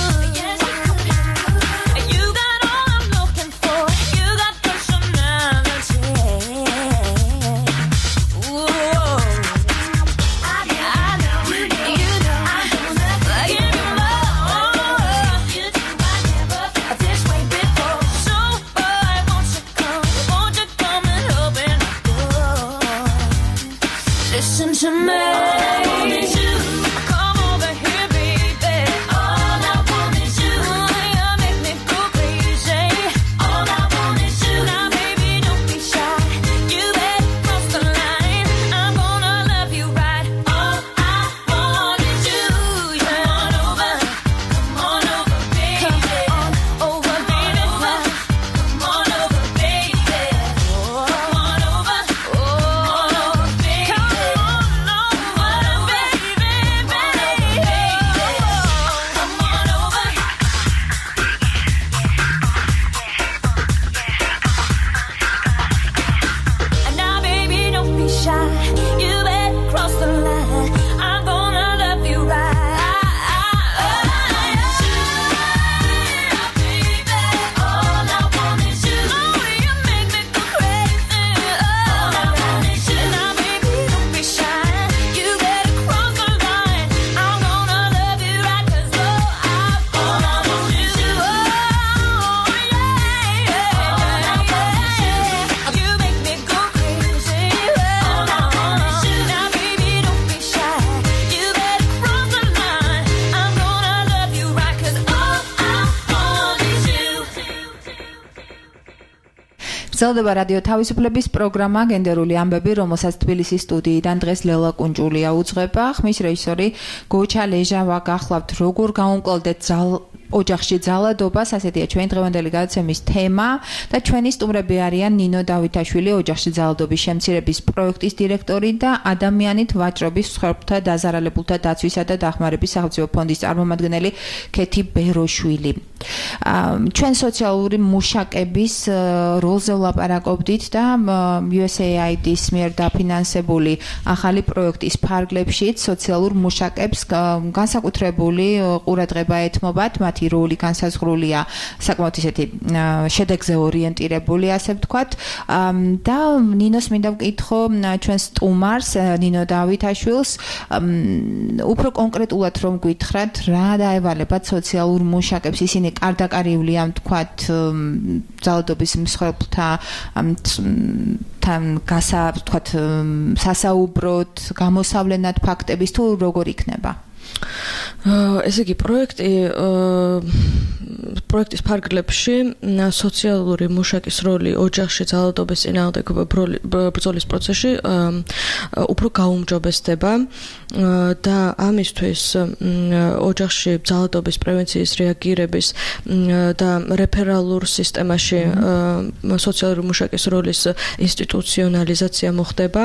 გრძელდება რადიო თავისუფლების პროგრამა გენდერული ამბები, რომელსაც თბილისის სტუდიიდან დღეს ლელა კუნჯულია უძღვება. ხმის რეჟისორი გოჩა ლეჟავა გახლავთ როგორ გაუმკლავდეთ ძალ ოჯახში ძალადობას, ასეთია ჩვენ დღევანდელი გადაცემის თემა და ჩვენი სტუმრები არიან ნინო დავითაშვილი, ოჯახში ძალადობის შემცირების პროექტის დირექტორი და ადამიანით ვაჭრობის მსხვერპლთა დაზარალებულთა დაცვისა და დახმარების სახელმწიფო ფონდის წარმომადგენელი ქეთი ბეროშვილი. ჩვენ სოციალური მუშაკების როლზე ვლაპარაკობდით და იუ ეს ეი აი დის მიერ დაფინანსებული ახალი პროექტის ფარგლებშიც სოციალურ მუშაკებს განსაკუთრებული ყურადღება ეთმობათ. მათი როლი განსაზღვრულია საკმაოდ ისეთი შედეგზე ორიენტირებული, ასე ვთქვათ. და ნინოს მინდა ვკითხო ჩვენ სტუმარს, ნინო დავითაშვილს, უფრო კონკრეტულად რომ გითხრათ, რა დაევალებათ სოციალურ მუშაკებს, ისინი კარდაკარიულია, ვთქვათ, ძალადობის მსხვერპლთა თან გასა, ვთქვათ, სასაუბროდ, გამოსავლენად ფაქტების თუ როგორ იქნება? ესე იგი პროექტი პროექტის ფარგლებში სოციალური მუშაკის როლი ოჯახში ძალადობის წინააღმდეგ ბრძოლის პროცესში უფრო გაუმჯობესდება და ამისთვის ოჯახში ძალადობის პრევენციის რეაგირების და რეფერალურ სისტემაში სოციალური მუშაკის როლის ინსტიტუციონალიზაცია მოხდება.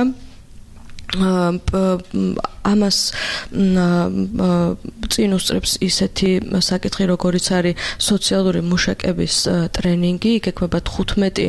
ამას წინ უსწრებს ისეთი საკითხი, როგორიც არის სოციალური მუშაკების ტრენინგი, იქნება თხუთმეტი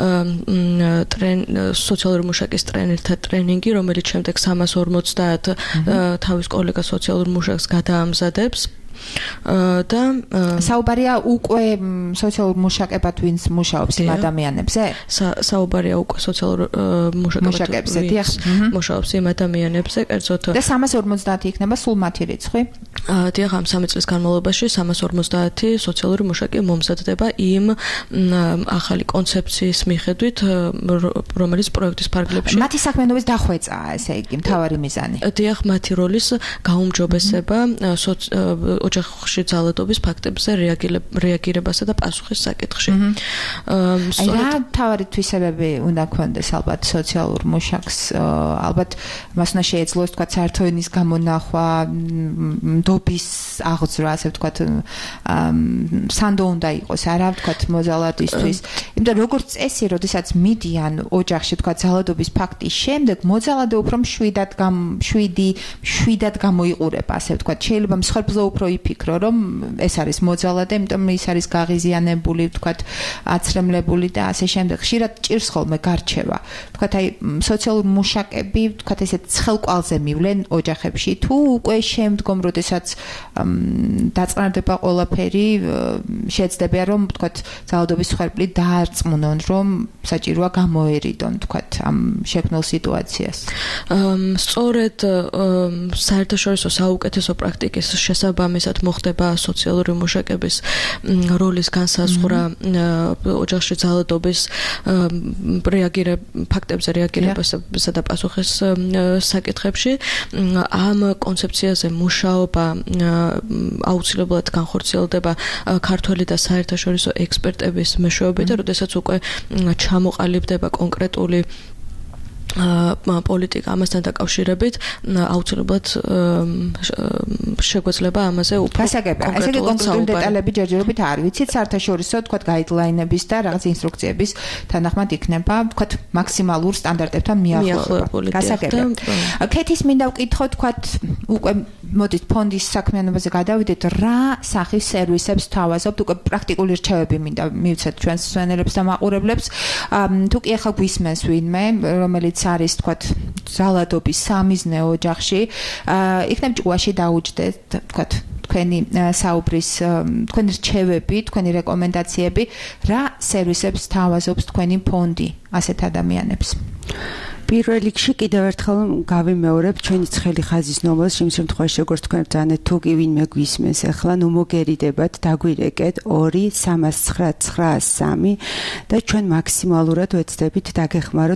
სოციალური მუშაკის ტრენერთა ტრენინგი, რომელიც შემდეგ სამას ორმოცდაათ თავის კოლეგა სოციალურ მუშაკს გადაამზადებს. და საუბარია უკვე სოციალურ მუშაკებად ვინც მუშაობს იმ ადამიანებზე? საუბარია უკვე სოციალურ მუშაკებზე, დიახ, მუშაობს იმ ადამიანებზე, კერძოდ და სამას ორმოცდაათი იქნება სულ მათი რიცხვი? დიახ, ამ სამი წლის განმავლობაში სამას ორმოცდაათი სოციალური მუშაკი მომზადდება იმ ახალი კონცეფციის მიხედვით, რომელიც პროექტის ფარგლებში მათი საქმიანობის დახვეწაა, ესე იგი, მთავარი მიზანი. დიახ, მათი როლის გაუმჯობესება ოჯახში ძალადობის ფაქტებზე რეაგირებასა და პასუხის საკითხში. აი რა თავარი თვისებები უნდა გქონდეს ალბათ სოციალურ მუშაკს, ალბათ მას უნდა შეეძლოს თქვა საერთო ენის გამონახვა, დობის აღძვრა, ასე ვთქვათ, სანდო უნდა იყოს, არა ვთქვათ მოძალადისთვის. იმიტომ როგორც წესი, როდესაც მიდიან ოჯახში თქვა ძალადობის ფაქტის შემდეგ, მოძალადე უფრო მშვიდად შვიდი შვიდად გამოიყურება, ასე ვთქვათ, შეიძლება მსხვერპლზე უფრო იფიქრო, რომ ეს არის მოძალადე, იმიტომ ის არის გაღიზიანებული, ვთქვათ, აცრემლებული და ასე შემდეგ. ხშირად ჭირს ხოლმე გარჩევა. ვთქვათ, აი სოციალურ მუშაკები, ვთქვათ, ესეთ ცხელკვალზე მივლენ ოჯახებში, თუ უკვე შემდგომ, როდესაც დაწყნარდება ყველაფერი, შეეცდებიან, რომ ვთქვათ, ძალადობის მსხვერპლი დაარწმუნონ, რომ საჭიროა გამოერიდონ, ვთქვათ, ამ შექმნილ სიტუაციას. სწორედ საერთაშორისო საუკეთესო პრაქტიკის შესაბამისად მოხდება სოციალური მუშაკების როლის განსაზღვრა ოჯახში ძალადობის ფაქტებზე რეაგირებასა და პასუხის საკითხებში. ამ კონცეფციაზე მუშაობა აუცილებლად განხორციელდება ქართველი და საერთაშორისო ექსპერტების მეშვეობით, როდესაც უკვე ჩამოყალიბდება კონკრეტული პოლიტიკა ამასთან დაკავშირებით, აუცილებლად შეგვეძლება ამაზე უფრო გასაგებია. ესე იგი კონკრეტული დეტალები ჯერჯერობით არ ვიცით, საერთაშორისო თქვათ გაიდლაინების და რაღაც ინსტრუქციების თანახმად იქნება, თქვათ, მაქსიმალურ სტანდარტებთან მიახლოებული. გასაგებია. ქეთის მინდა ვკითხო, თქვათ, უკვე მოდით ფონდის საქმიანობაზე გადავიდეთ, რა სახის სერვისებს თავაზობთ, უკვე პრაქტიკული რჩევები მინდა მივცეთ ჩვენს მსმენელებს და მაყურებლებს. თუ კი ახლა გვისმენს ვინმე, რომელიც არის თქვათ ძალადობის სამიზნე ოჯახში, იქნებ ჭუაში დაუჯდეთ, თქვათ, თქვენი საუბრის, თქვენი რჩევები, თქვენი რეკომენდაციები, რა სერვისებს თავაზობს თქვენი ფონდი ასეთ ადამიანებს? პირველ რიგში კიდევ ერთხელ გავიმეორებ ჩვენი ცხელი ხაზის ნომერს, იმ შემთხვევაში როგორც თქვენ ბრძანეთ, თუ კი ვინმე გვისმენს, ახლა ნუ მოგერიდებათ, დაგვირეკეთ ორი სამას ცხრა ცხრაას სამი და ჩვენ მაქსიმალურად ვეცდებით დაგეხმაროთ,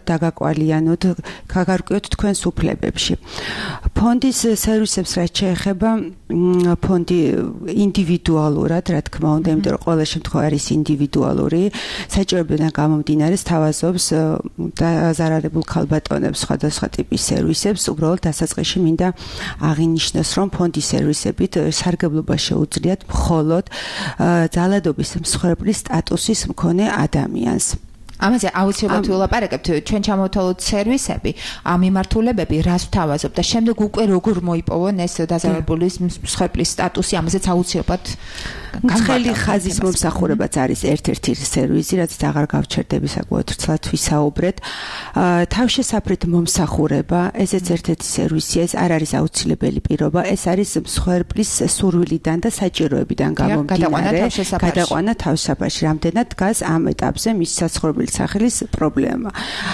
დაგაკვალიანოთ, გაგარკვიოთ თქვენს უფლებებში. ფონდის სერვისებს რაც შეეხება ფონდი ინდივიდუალურად, რა თქმა უნდა, იმიტომ რომ ყველა შემთხვევა არის ინდივიდუალური, საჭიროებიდან გამომდინარე სთავაზობს დაზარალებულ ქალბატონებს სხვადასხვა ტიპის სერვისებს, უბრალოდ დასაწყისში მინდა აღინიშნოს, რომ ფონდის სერვისებით სარგებლობა შეუძლიათ მხოლოდ ძალადობის მსხვერპლის სტატუსის მქონე ადამიანს. ამაზე აუცილებლად ვილაპარაკებთ, ჩვენ ჩამოვთვალოთ სერვისები, ამ მიმართულებები რას ვთავაზობ და შემდეგ უკვე როგორ მოიპოვონ ეს დაზარალებული მსხვერპლის სტატუსი, ამაზეც აუცილებლად ცხელი ხაზის მომსახურებაც არის ერთ-ერთი სერვისი, რაც აღარ გავჩერდები საკუთარ ცლად ვისაუბრეთ. თავშესაფრით მომსახურება, ესეც ერთ-ერთი სერვისია, ეს არ არის აუცილებელი პირობა, ეს არის მსხვერპლის სურვილიდან და საჭიროებიდან გამომდინარე გადაყვანა თავშესაფარში. რამდენად დგას ამ ეტაპზე მის საცხოვრებელი სახელის პრობლემა.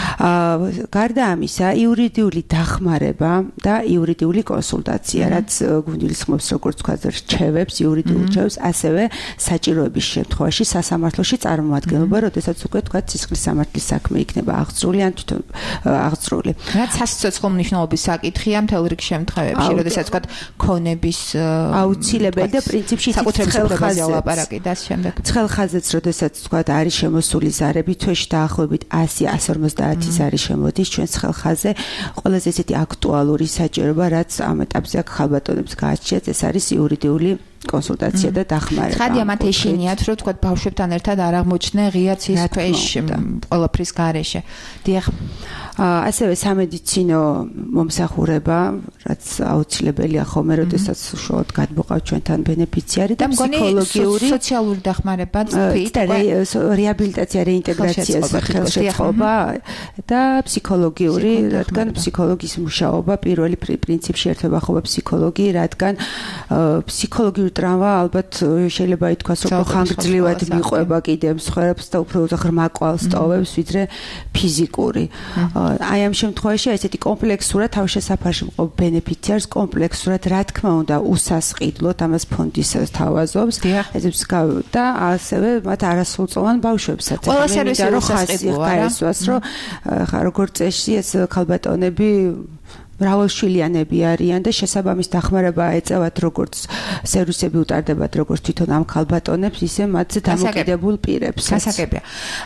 გარდა ამისა, იურიდიული დახმარება და იურიდიული კონსულტაცია, რაც გვინდისხმობს როგორც თქვა რჩევებს, იურიდიულ რჩევებს, ასევე საჭიროების შემთხვევაში სასამართლოში წარმოადგენლობა, როდესაც უკვე თქვა სისხლის სამართლის საქმე იქნება აღძრული ან თვითონ აღძრული. რაც სასიცოცხლო მნიშვნელობის საკითხია მთელ რიგ შემთხვევებში, როდესაც თქვა ქონების აუცილებელი და პრინციპში ცხელხაზზე ლაპარაკი და შემდეგ. ცხელხაზეც როდესაც თქვა არის შემოსული ზარები თვეში დაახლოებით ასი ასი ორმოცდაათი ზარი შემოდის ჩვენ ცხელხაზზე. ყველაზე ესეთი აქტუალური საჭიროება, რაც ამ ეტაპზე აქ ხალბატონებს გააჩნიათ, ეს არის იურიდიული კონსულტაცია და დახმარება. ცხადია მათ ეშინიათ, რომ თქვა ბავშვებთან ერთად არ აღმოჩნდნენ ღია ცის ქვეშ ყველაფრის გარეშე. დიახ. ასევე სამედიცინო მომსახურება, რაც აუცილებელია ხოლმე, როდესაც უშუალოდ გადმოყავთ ჩვენთან ბენეფიციარი და ფსიქოლოგიური, სოციალური დახმარებაც, და რეაბილიტაცია, რეინტეგრაცია, ხელშეწყობა და ფსიქოლოგიური, რადგან ფსიქოლოგის მუშაობა პირველი პრინციპში ერთვება ხოლმე ფსიქოლოგი, რადგან ფსიქოლოგიური ტრავმა ალბათ შეიძლება ითქვას, რომ ხანგრძლივად მიყვება კიდევ მსხვერპლს და უფრო ღრმა კვალს ტოვებს, ვიდრე ფიზიკური. აი ამ შემთხვევაში ესეთი კომპლექსურად თავშესაფარში მყოფ ბენეფიციარს კომპლექსურად რა თქმა უნდა უსასყიდლოდ ამას ფონდის თავაზობს ესეც და ასევე მათ არასრულწლოვან ბავშვებსაც ყველა სერვისი რუსასყიდლოა რომ როგორც წესი ეს ქალბატონები მრავალშვილიანები არიან და შესაბამის დახმარება ეწევათ როგორც სერვისები უტარდებათ როგორც თვითონ ამ ქალბატონებს ისე მათზე დამოკიდებულ პირებს. გასაგებია.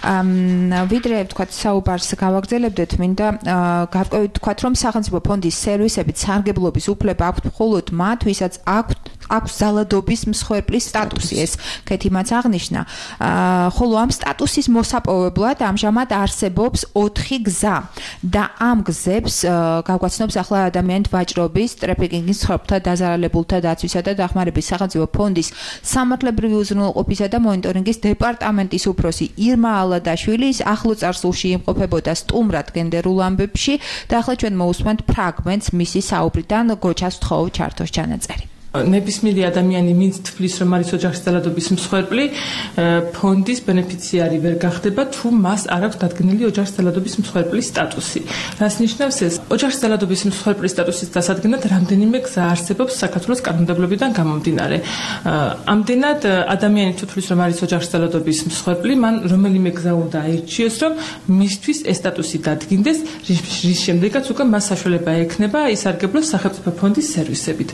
ვიდრე ვთქვათ საუბარს გავაგრძელებდეთ, მინდა გავყვებით ვთქვათ რომ სახელმწიფო ფონდის სერვისებით სარგებლობის უფლება აქვთ მხოლოდ მათ, ვისაც აქვთ აქვს ძალადობის მსხვერპლის სტატუსი, ეს ქეთიმაც აღნიშნა. ხოლო ამ სტატუსის მოსაპოვებლად ამჟამად არსებობს ოთხი გზა და ამ გზებს გავგვაცნობს ახლა ადამიანით ვაჭრობის, ტრაფიკინგის მსხვერპლთა დაზარალებულთა დაცვისა და დახმარების სახელმწიფო ფონდის სამართლებრივი უზრუნველყოფისა და მონიტორინგის დეპარტამენტის უფროსი ირმა ალადაშვილის ახლო წარსულში იმყოფებოდა სტუმრად გენდერულ ამბებში და ახლა ჩვენ მოусმენთ ფრაგმენტს მისი საუბრიდან გოჩას თხოვ ჩართოს ჩანაწერი. ნებისმიერი ადამიანი ვინც თვლის რომ არის ოჯახის ძალადობის მსხვერპლი ფონდის ბენეფიციარი ვერ გახდება თუ მას არ აქვს დადგენილი ოჯახის ძალადობის მსხვერპლის სტატუსი. რას ნიშნავს ეს? ოჯახის ძალადობის მსხვერპლის სტატუსის დასადგენად რამდენიმე გზა არსებობს საქართველოს კანონმდებლობიდან გამომდინარე. ამდენად ადამიანი თუ თვლის რომ არის ოჯახის ძალადობის მსხვერპლი, მან რომელიმე გზა უნდა აირჩიოს, რომ მისთვის ეს სტატუსი დადგინდეს, რის შემდეგაც უკვე მას საშუალება ექნება ისარგებლოს სახელმწიფო ფონდის სერვისებით.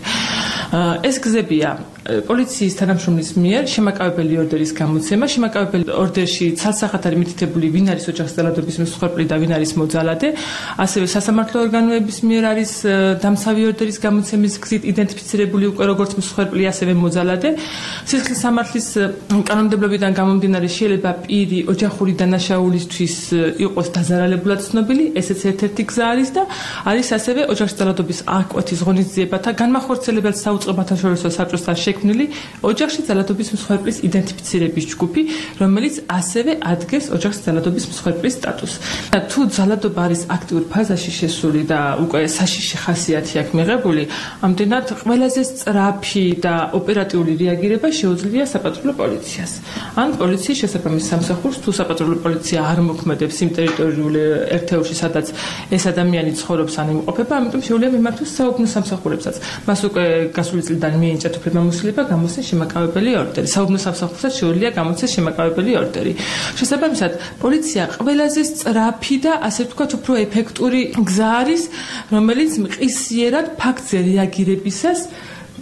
ეს გზებია პოლიციის თანამშრომლის მიერ შემაკავებელი ორდერის გამოცემა, შემაკავებელი ორდერში ცალსახად არის მითითებული ვინ არის ოჯახის ძალადობის მსხვერპლი და ვინ არის მოძალადე, ასევე სასამართლო ორგანოების მიერ არის დამცავი ორდერის გამოცემის გზით იდენტიფიცირებული უკვე როგორც მსხვერპლი, ასევე მოძალადე. სისხლის სამართლის კანონმდებლობიდან გამომდინარე შეიძლება პირი ოჯახური დანაშაულისთვის იყოს დაზარალებულად ცნობილი, ესეც ერთ-ერთი გზა არის და არის ასევე ოჯახის ძალადობის აკკვეთის ღონისძიებათა განმახორციელებელ საუწყებათა შორისო საბჭოსთან შექმნილი ოჯახში ძალადობის მსხვერპლის იდენტიფიცირების ჯგუფი, რომელიც ასევე ადგენს ოჯახის ძალადობის მსხვერპლის სტატუსს. თუ ძალადობა არის აქტიურ ფაზაში შესული და უკვე საშიში ხასიათი აქვს მიღებული, ამდენად ყველაზე სწრაფი და ოპერატიული რეაგირება შეუძლია საპატრულო პოლიციას. ან პოლიციის შესაბამის სამსახურს თუ საპატრულო პოლიცია არ მოქმედებს იმ ტერიტორიულ ერთეულში, სადაც ეს ადამიანი ცხოვრობს ან იმყოფება, ამიტომ შეუძლია მიმართოს საუბნო სამსახურებსაც. მას უკვე გასული წლიდან მიენიჭათ უფლებამოსილება გამოსცეს შემაკავებელი ორდერი. საუბნო სამსახურსაც შეუძლია გამოცეს შემაკავებელი ორდერი. შესაბამისად, პოლიცია ყველაზე სწრაფი და ასე ვთქვათ, უფრო ეფექტური გზა არის, რომელიც მყისიერად ფაქტზე რეაგირებისას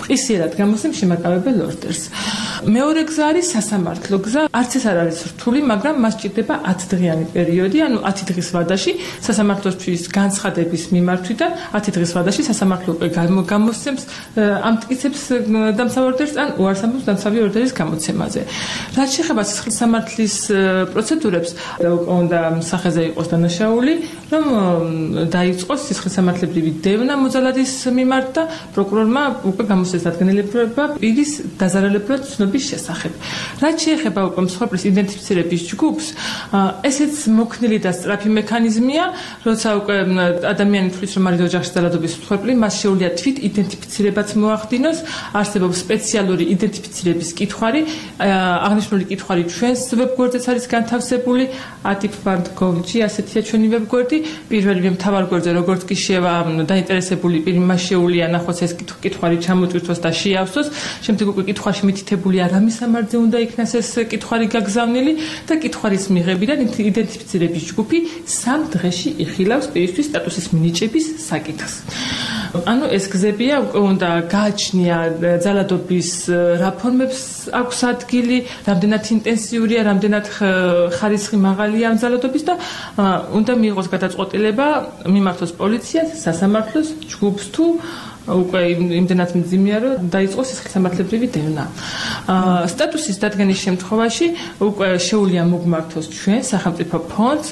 ყისიერად გამოსცემს შემაკავებელ ორდერს. მეორე გზა არის სასამართლო გზა, არც ეს არ არის რთული, მაგრამ მას ჭირდება ათდღიანი პერიოდი, ანუ ათი დღის ვადაში სასამართლოს განცხადების მიმართვიდან ათი დღის ვადაში სასამართლო უკვე გამოსცემს ამტკიცებს დამცავ ორდერს ან უარს ამბობს დამცავი ორდერის გამოცემაზე. რაც შეეხება სისხლის სამართლის პროცედურებს, უნდა სახეზე იყოს დანაშაული, რომ დაიწყოს სისხლის სამართლებრივი დევნა მოძალადის მიმართ და პროკურორმა უკვე გამოსცეს დადგენილება პირის დაზარალებულად ცნობის შესახებ. რაც შეეხება უკვე მსხვერპლის იდენტიფიცირების ჯგუფს, ესეც მოქნილი და სწრაფი მექანიზმია, როცა უკვე ადამიანი თვლის რომ არის ოჯახში ძალადობის მსხვერპლი, მას შეუძლია თვით იდენტიფიცირებაც მოახდინოს, არსებობს სპეციალური იდენტიფიცირების კითხვარი, აღნიშნული კითხვარი ჩვენს ვებგვერდზეც არის განთავსებული, ატიფ.band точка gov точка gy ასეთია ჩვენი ვებგვერდი, პირველივე მთავარ გვერდზე როგორც კი შევა დაინტერესებული პირი მას შეუძლია ნახოს ეს კითხვარი ჩამოწვირთოს და შეავსოს, შემდეგ უკვე კითხვაში მითითებული რამის სამართზე უნდა იქნას ეს კითხვარი გაგზავნილი და კითხვარის მიღებიდან იდენტიფიცირების ჯგუფი სამ დღეში იხილავს პირისთვის სტატუსის მინიჭების საკითხს. ანუ ეს გზებია, უკვე უნდა გააჩნია ძალადობის რა ფორმებს აქვს ადგილი, რამდენად ინტენსიურია, რამდენად ხარისხი მაღალია ამ ძალადობის და უნდა მიიღოს გადაწყვეტილება, მიმართოს პოლიციას, სასამართლოს, ჯგუფს თუ უკვე იმდენად მძიმეა, რომ დაიწყოს სისხლის სამართლებრივი დევნა. სტატუსის დადგენის შემთხვევაში უკვე შეუძლია მოგმართოს ჩვენ სახელმწიფო ფონდს.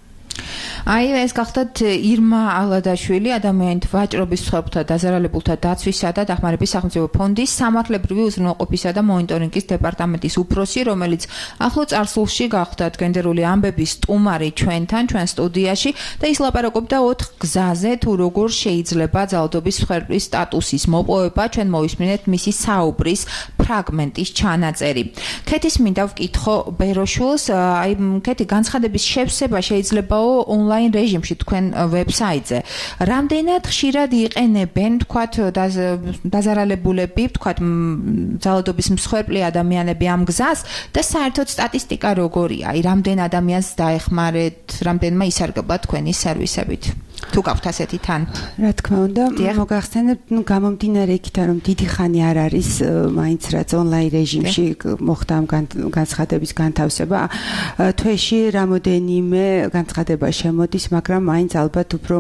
აი ეს გახდათ ირმა ალადაშვილი, ადამიანთა ვაჭრობის მსხვერპლთა დაზარალებულთა დაცვისა და დახმარების სახელმწიფო ფონდის სამართლებრივი უზრუნველყოფისა და მონიტორინგის დეპარტამენტის უფროსი, რომელიც ახლო წარსულში გახდათ გენდერული ამბების სტუმარი ჩვენთან, ჩვენ სტუდიაში და ის ლაპარაკობდა ოთხ გზაზე, თუ როგორ შეიძლება ძალადობის მსხვერპლის სტატუსის მოპოვება, ჩვენ მოვისმინეთ მისი საუბრის ფრაგმენტის ჩანაწერი. ქეთის მინდა ვკითხო ბეროშულს, აი ქეთი განცხადების შევსება შეიძლებაო ონლაინ რეჟიმში თქვენ ვებსაიტზე. რამდენად ხშირად იყენებენ თქვათ დაზარალებულები, თქვათ ძალადობის მსხვერპლი ადამიანები ამ გზას და საერთოდ სტატისტიკა როგორია? აი რამდენ ადამიანს დაეხმარეთ, რამდენმა ისარგებლა თქვენი სერვისებით? თუ გაქვთ ასეთი თან? რა თქმა უნდა, მოგახსენებთ, ნუ გამომდინარე იქიდან, რომ დიდი ხანი არ არის მაინც რაც ონლაინ რეჟიმში მოხდა ამ განცხადების განთავსება. თვეში რამოდენიმე განცხადება შემოდის, მაგრამ მაინც ალბათ უფრო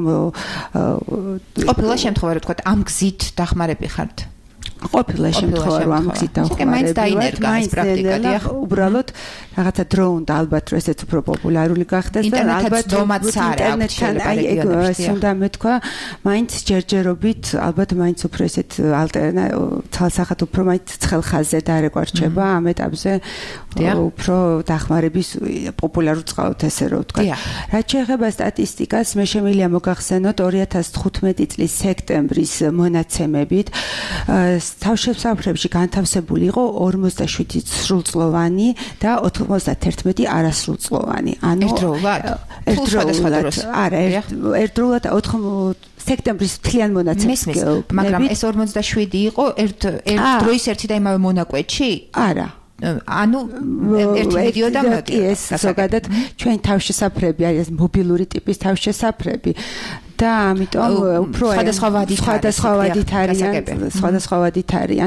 ყოფილა შემთხვევა, რომ თქვათ ამ გზით დახმარები ხართ? ყოფილა შემთხვევა, რომ ამ გზით დახმარები. მაინც დაინერგა ეს პრაქტიკა, დიახ. უბრალოდ რაღაცა დრო უნდა ალბათ რომ ესეც უფრო პოპულარული გახდეს და ალბათ ინტერნეტთან აი ეს უნდა მეთქვა, მაინც ჯერჯერობით ალბათ მაინც უფრო ესეთ ალტერნა თალსახად უფრო მაინც ცხელხაზზე დარეკვარჩება ამ ეტაპზე უფრო დახმარების პოპულარულ წყალოთ ესე რომ ვთქვა. რაც შეეხება სტატისტიკას, მე შემიძლია მოგახსენოთ ორი ათას თხუთმეტი წლის სექტემბრის მონაცემებით თავშესაფრებში განთავსებული იყო ორმოცდაშვიდი სრულწლოვანი და ოცდაათი არასრულწლოვანი. ანუ ერთდროულად? ერთდროულად. არა, ერთდროულად სექტემბრის მთლიან მონაცემს. მაგრამ ეს ორმოცდაშვიდი იყო ერთ ერთ დროის ერთი და იმავე მონაკვეთში? არა. ანუ ერთი ვიდეო და მოდი ეს ზოგადად ჩვენ თავშესაფრები არის მობილური ტიპის თავშესაფრები და ამიტომ უფრო სხვადასხვა ვადით სხვადასხვა ვადით არიან სხვადასხვა ვადით არიან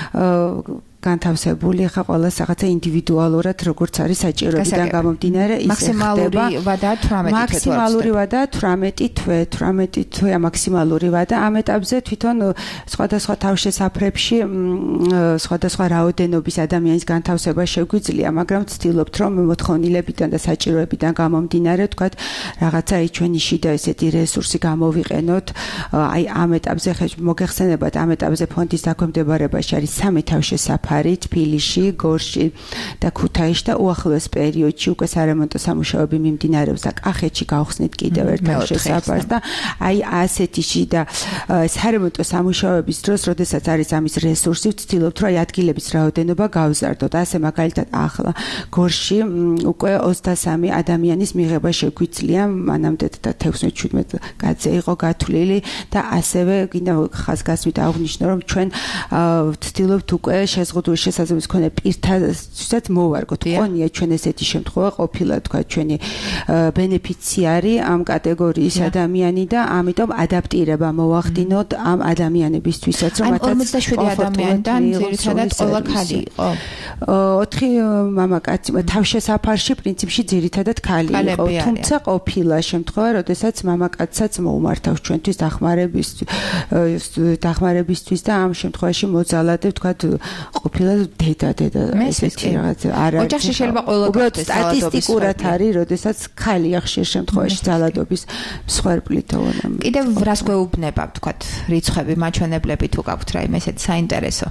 განთავსებული ხა ყველა რაღაცა ინდივიდუალურად როგორც არის საჭიროებიდან გამომდინარე ის მაქსიმალური ვადა თვრამეტი თვე მაქსიმალური ვადა თვრამეტი თვე თვრამეტი თვე მაქსიმალური ვადა ამ ეტაპზე თვითონ სხვადასხვა თავშესაფრებში სხვადასხვა რაოდენობის ადამიანის განთავსება შეგვიძლია, მაგრამ ვცდილობთ რომ მოთხოვნილებიდან და საჭიროებიდან გამომდინარე თქვათ რაღაცა აი ჩვენი შიდა ესეთი რესურსი გამოვიყენოთ. აი ამ ეტაპზე ხე მოგეხსენებათ ამ ეტაპზე ფონდის დაქვემდებარებაში არის სამი თავშესაფარი თბილისში, გორში და ქუთაისში და უახლოეს პერიოდში უკვე სარემონტო სამუშაოები მიმდინარეობს და კახეთში გავხსნით კიდევ ერთ თავშესაფარს და აი ასეთი შიდა სარემონტო სამუშაოების დროს, როდესაც არის ამის რესურსი, ვცდილობთ რომ აი ადგილების რაოდენობა გავზარდოთ. ასე მაგალითად ახლა გორში უკვე ოცდასამი ადამიანის მიღება შეგვიძლია, მანამდე და თექვსმეტ შვიდმეტ კაცზე იყო გათვლილი და ასევე კიდევ ხაზგასმით აღვნიშნო რომ ჩვენ ვცდილობთ უკვე შეზღუდულ სексუალური შესაძლებლობის მქონე პირთასაც მოვარგოთ. ყონია ჩვენ ესეთი შემთხვევა ყოფილა თქვა ჩვენი ბენეფიციარი ამ კატეგორიის ადამიანი და ამიტომ ადაპტირება მოვახდინოთ ამ ადამიანებისთვისაც რომ მათაც ორმოცდაშვიდი ადამიანიდან ძირითადად ყველა ქალი იყო. ოთხი მამაკაცი თავშესაფარში პრინციპში ძირითადად ქალი იყო, თუმცა ყოფილა შემთხვევა, როდესაც მამაკაცსაც მოუმართავს ჩვენთვის დახმარების დახმარებისთვის და ამ შემთხვევაში მოძალადებ თქვა ყოფილა დედა დედა ესეთი რაღაც არა ოჯახში შეიძლება ყველა გახდეს სტატისტიკურად არის, როდესაც ხალია ხშირ შემთხვევაში ძალადობის მსხვერპლი თოვნა. კიდევ რას გვეუბნება ვთქვათ რიცხვები მაჩვენებლები თუ გაქვთ რაიმე ესეთ საინტერესო?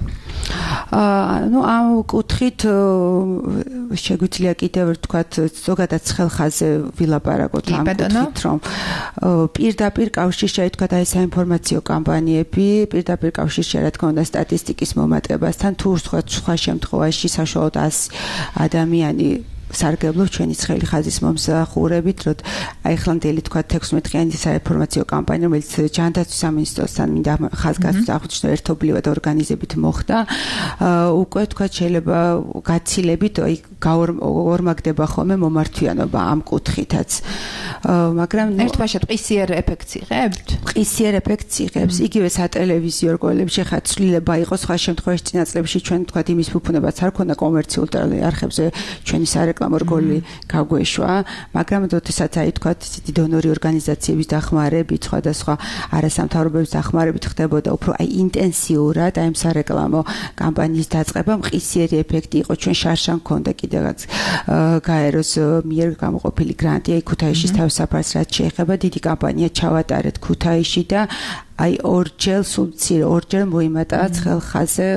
აა ნუ ამ კუთხით შეგვიძლია კიდევ ვთქვათ ზოგადად ხელხაზე ვილაპარაკოთ ამ კუთხით რომ პირდაპირ კავშირში აი თქვა აი საინფორმაციო კამპანიები პირდაპირ კავშირში რა თქმა უნდა სტატისტიკის მომატებასთან თუ სხვა შემთხვევაში საშუალოდ ასი ადამიანი სარგებლობს ჩვენი ცხელი ხაზის მომსახურებით, რომ აი ხლანდელი თქვა თექვსმეტი-დღიანი საინფორმაციო კამპანია, რომელიც ჯანდაცვის სამინისტროსთან მინდა ხაზგასმის აღნიშნულ ერთობლივად ორგანიზებით მოხდა. უკვე თქვა შეიძლება გაცილებით აი გაორმაგდება ხოლმე მომართვიანობა ამ კუთხითაც. მაგრამ ერთბაშად ყისიერ ეფექტს იღებთ? ყისიერ ეფექტს იღებს. იგივე სატელევიზიო რგოლებში ხა ცვლილება იყოს სხვა შემთხვევაში წინა წლებში ჩვენ თქვა იმის ფუფუნებაც არ ქონდა კომერციულ არხებზე ჩვენი სარეკლამო რგოლი გაგვეშვა, მაგრამ როდესაც აი თქვა ისეთი დონორი ორგანიზაციების დახმარებით, სხვადასხვა არასამთავრობოების დახმარებით ხდებოდა უფრო აი ინტენსიურად აი ამ სარეკლამო კამპანიის დაწყება, მყისიერი ეფექტი იყო, ჩვენ შარშან ქონდა კიდევაც გაეროს მიერ გამოყოფილი გრანტი აი ქუთაისის თავსაფარს რაც შეეხება დიდი კამპანია ჩავატარეთ ქუთაისში და აი ორჯერ სულ მცირე ორჯერ მოიმატა ხელხაზე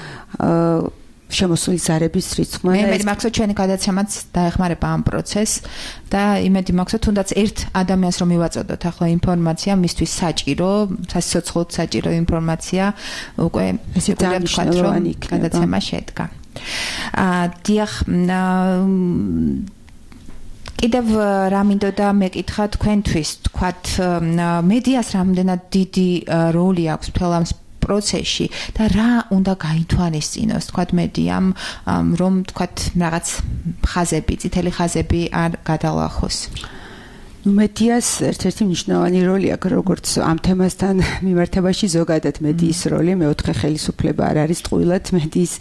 შემოსული ზარების რიცხვმა. მე იმედი მაქვს, ჩვენი გადაცემაც დაეხმარება ამ პროცესს და იმედი მაქვს, თუნდაც ერთ ადამიანს რომ მივაწოდოთ ახლა ინფორმაცია, მისთვის საჭირო, სასიცოცხლოდ საჭირო ინფორმაცია, უკვე ესე ვთქვათ, რომ გადაცემა შედგა. აა დიახ კიდევ რა მინდოდა მეკითხა თქვენთვის, თქვათ მედიას რამდენად დიდი როლი აქვს მთელ ამ პროცესში და რა უნდა გაითვალისწინოს თქვათ მედიამ რომ თქვათ რაღაც ხაზები, წითელი ხაზები არ გადალახოს. მედიას ერთ-ერთი მნიშვნელოვანი როლი აქვს როგორც ამ თემასთან მიმართებაში ზოგადად მედიის როლი მეოთხე ხელისუფლება არ არის ტყუილად მედიის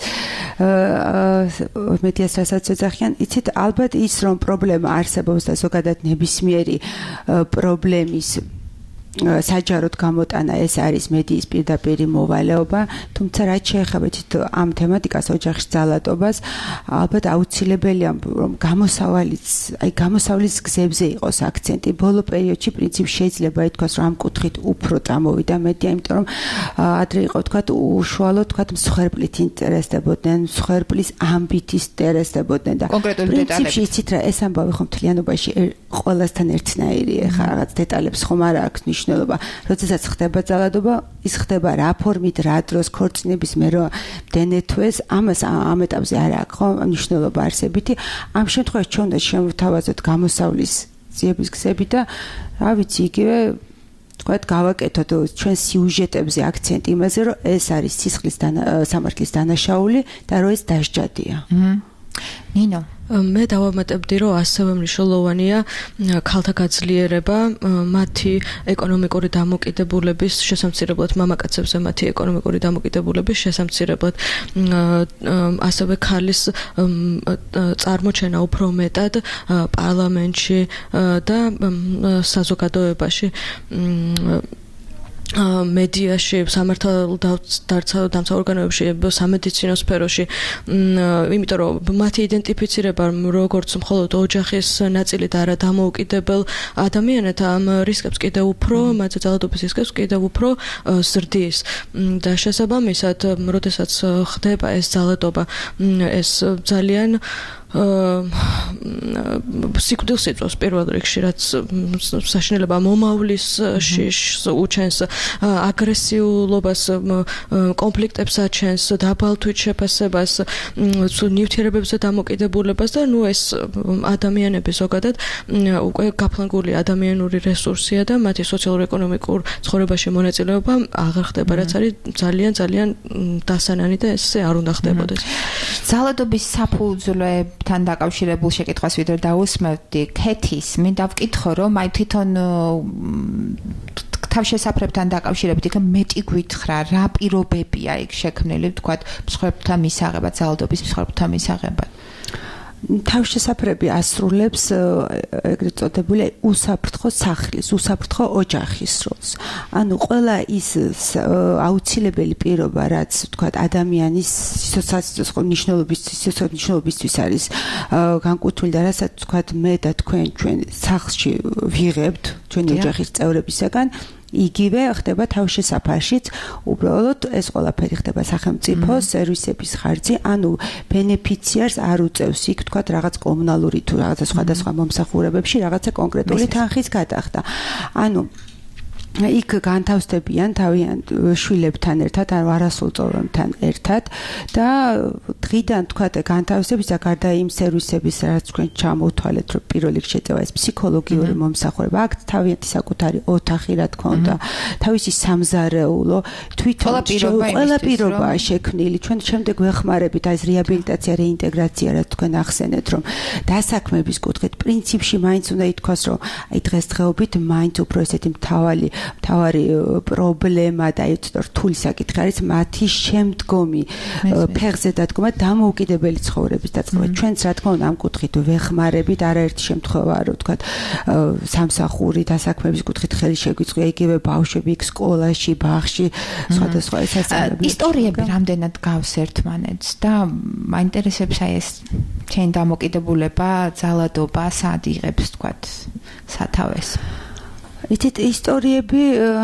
მედიას რასაც ეძახიან იცით ალბათ ის რომ პრობლემა არსებობს და ზოგადად ნებისმიერი პრობლემის საჯაროდ გამოტანა ეს არის მედიის პირდაპირი მოვალეობა, თუმცა რაც შეეხება ამ თემატიკას ოჯახში ძალადობას, ალბათ აუცილებელია რომ გამოსავალიც, აი გამოსავლის გზებზე იყოს აქცენტი. ბოლო პერიოდში პრინციპში შეიძლება ითქვას, რომ ამ კუთხით უფრო წამოვიდა მედია, იმიტომ რომ ადრე იყო თქვათ უშუალოდ თქვათ მსხვერპლით ინტერესდებოდნენ, მსხვერპლის ამბით ინტერესდებოდნენ და პრინციპში იცით რა ეს ამბავი ხომ მთლიანობაში ყველასთან ერთნაირია, ხა რაღაც დეტალებს ხომ არ აქვს ნიშნულობა. როდესაც ხდება ძალადობა, ის ხდება რა ფორმით, რა დროს ქორწინების მე რომ დენეთვეს, ამას ამ ეტაპზე არ აქვს ხო ნიშნულობა არსებითი. ამ შემთხვევაში ჩვენ უნდა შევთავაზოთ გამოსავლის ძიების გზები და რა ვიცი, იგივე თქვათ გავაკეთოთ ჩვენ სიუჟეტებზე აქცენტი იმაზე, რომ ეს არის სისხლის სამართლის დანაშაული და რომ ეს დასჯადია. ნინო მე დავამატებდი, რომ ასევე მნიშვნელოვანია ქალთა გაძლიერება, მათი ეკონომიკური დამოკიდებულების შესამცირებლად, მამაკაცებზე მათი ეკონომიკური დამოკიდებულების შესამცირებლად, ასევე ქალის წარმოჩენა უფრო მეტად პარლამენტში და საზოგადოებაში. მედიაში, სამართალდამცავ ორგანოებში, სამედიცინო სფეროში, იმიტომ რომ მათი იდენტიფიცირება როგორც მხოლოდ ოჯახის ნაწილი და არა დამოუკიდებელ ადამიანად ამ რისკებს კიდევ უფრო, მათზე ძალადობის რისკებს კიდევ უფრო ზრდის და შესაბამისად, როდესაც ხდება ეს ძალადობა, ეს ძალიან სიკვდილს იწვევს პირველ რიგში, რაც საშინელება მომავლის შიშს უჩენს, აგრესიულობას, კონფლიქტებს აჩენს, დაბალ თვითშეფასებას, ნივთიერებებზე დამოკიდებულებას და ნუ ეს ადამიანები ზოგადად უკვე გაფლანგული ადამიანური რესურსია და მათი სოციალურ-ეკონომიკურ ცხოვრებაში მონაწილეობა აღარ ხდება, რაც არის ძალიან ძალიან დასანანი და ესე არ უნდა ხდებოდეს. ძალადობის საფუძვლებთან დაკავშირებულ შეკითხვას ვიდრე დაусმევდი, ქეთის, მინდა ვკითხო, რომ აი თვითონ თავშესაფრებთან დაკავშირებით იქ მეტი გვითხრა, რა პირობებია იქ შექმნილი, ვთქვათ, მსხვერპლთა მისაღებად, ძალადობის მსხვერპლთა მისაღებად. თავშესაფრები ასრულებს ეგრეთ წოდებული უსაფრთხო სახლის, უსაფრთხო ოჯახის როლს. ანუ ყველა ის აუცილებელი პირობა, რაც ვთქვათ ადამიანის სიცოცხლის ნიშნულობისთვის არის განკუთვნილი და რასაც ვთქვათ მე და თქვენ ჩვენ სახლში ვიღებთ ჩვენი ოჯახის წევრებისაგან, იგივე ხდება თავშესაფარშიც, უბრალოდ ეს ყველაფერი ხდება სახელმწიფო სერვისების ხარჯზე, ანუ ბენეფიციარს არ უწევს იქ თქვათ რაღაც კომუნალური თუ რაღაცა სხვადასხვა მომსახურებებში რაღაცა კონკრეტული თანხის გადახდა. ანუ იქ განთავსდებიან თავიანთ შვილებთან ერთად, ანუ არასრულ წოვრებთან ერთად და დღიდან თქვათ განთავსების და გარდა იმ სერვისების, რაც თქვენ ჩამოვთვალეთ, რომ პირველ რიგში შეწევა ეს ფსიქოლოგიური მომსახურება, აქ თავიანთი საკუთარი ოთახი, რა თქმა უნდა, თავისი სამზარეულო, თვითონ ყველა პირობაა შექმნილი. ჩვენ შემდეგ ვეხმარებით აი ეს რეაბილიტაცია, რეინტეგრაცია, რაც თქვენ ახსენეთ, რომ დასაქმების კუთხით პრინციპში მაინც უნდა ითქვას, რომ აი დღესდღეობით მაინც უფრო ესეთი მთავარი თავარი პრობლემა და ეცოტა რთული საკითხი არის მათი შემდგომი ფეხზე დადგომა დამოუკიდებელი ცხოვრების დაწყება. ჩვენც რა თქმა უნდა ამ კუთხით ვეხმარებით, არაერთი შემთხვევაა რომ თქვა სამსახური დასაქმების კუთხით ხელი შეგვიწყვია, იგივე ბავშვები იქ სკოლაში, ბაღში, სხვადასხვა ესაცილებლად. ისტორიები რამდენად გავს ერთმანეთს და მაინტერესებს აი ეს ჩემი დამოკიდებულება, ძალადობა, სად იღებს თქვა სათავეს. იცით ისტორიები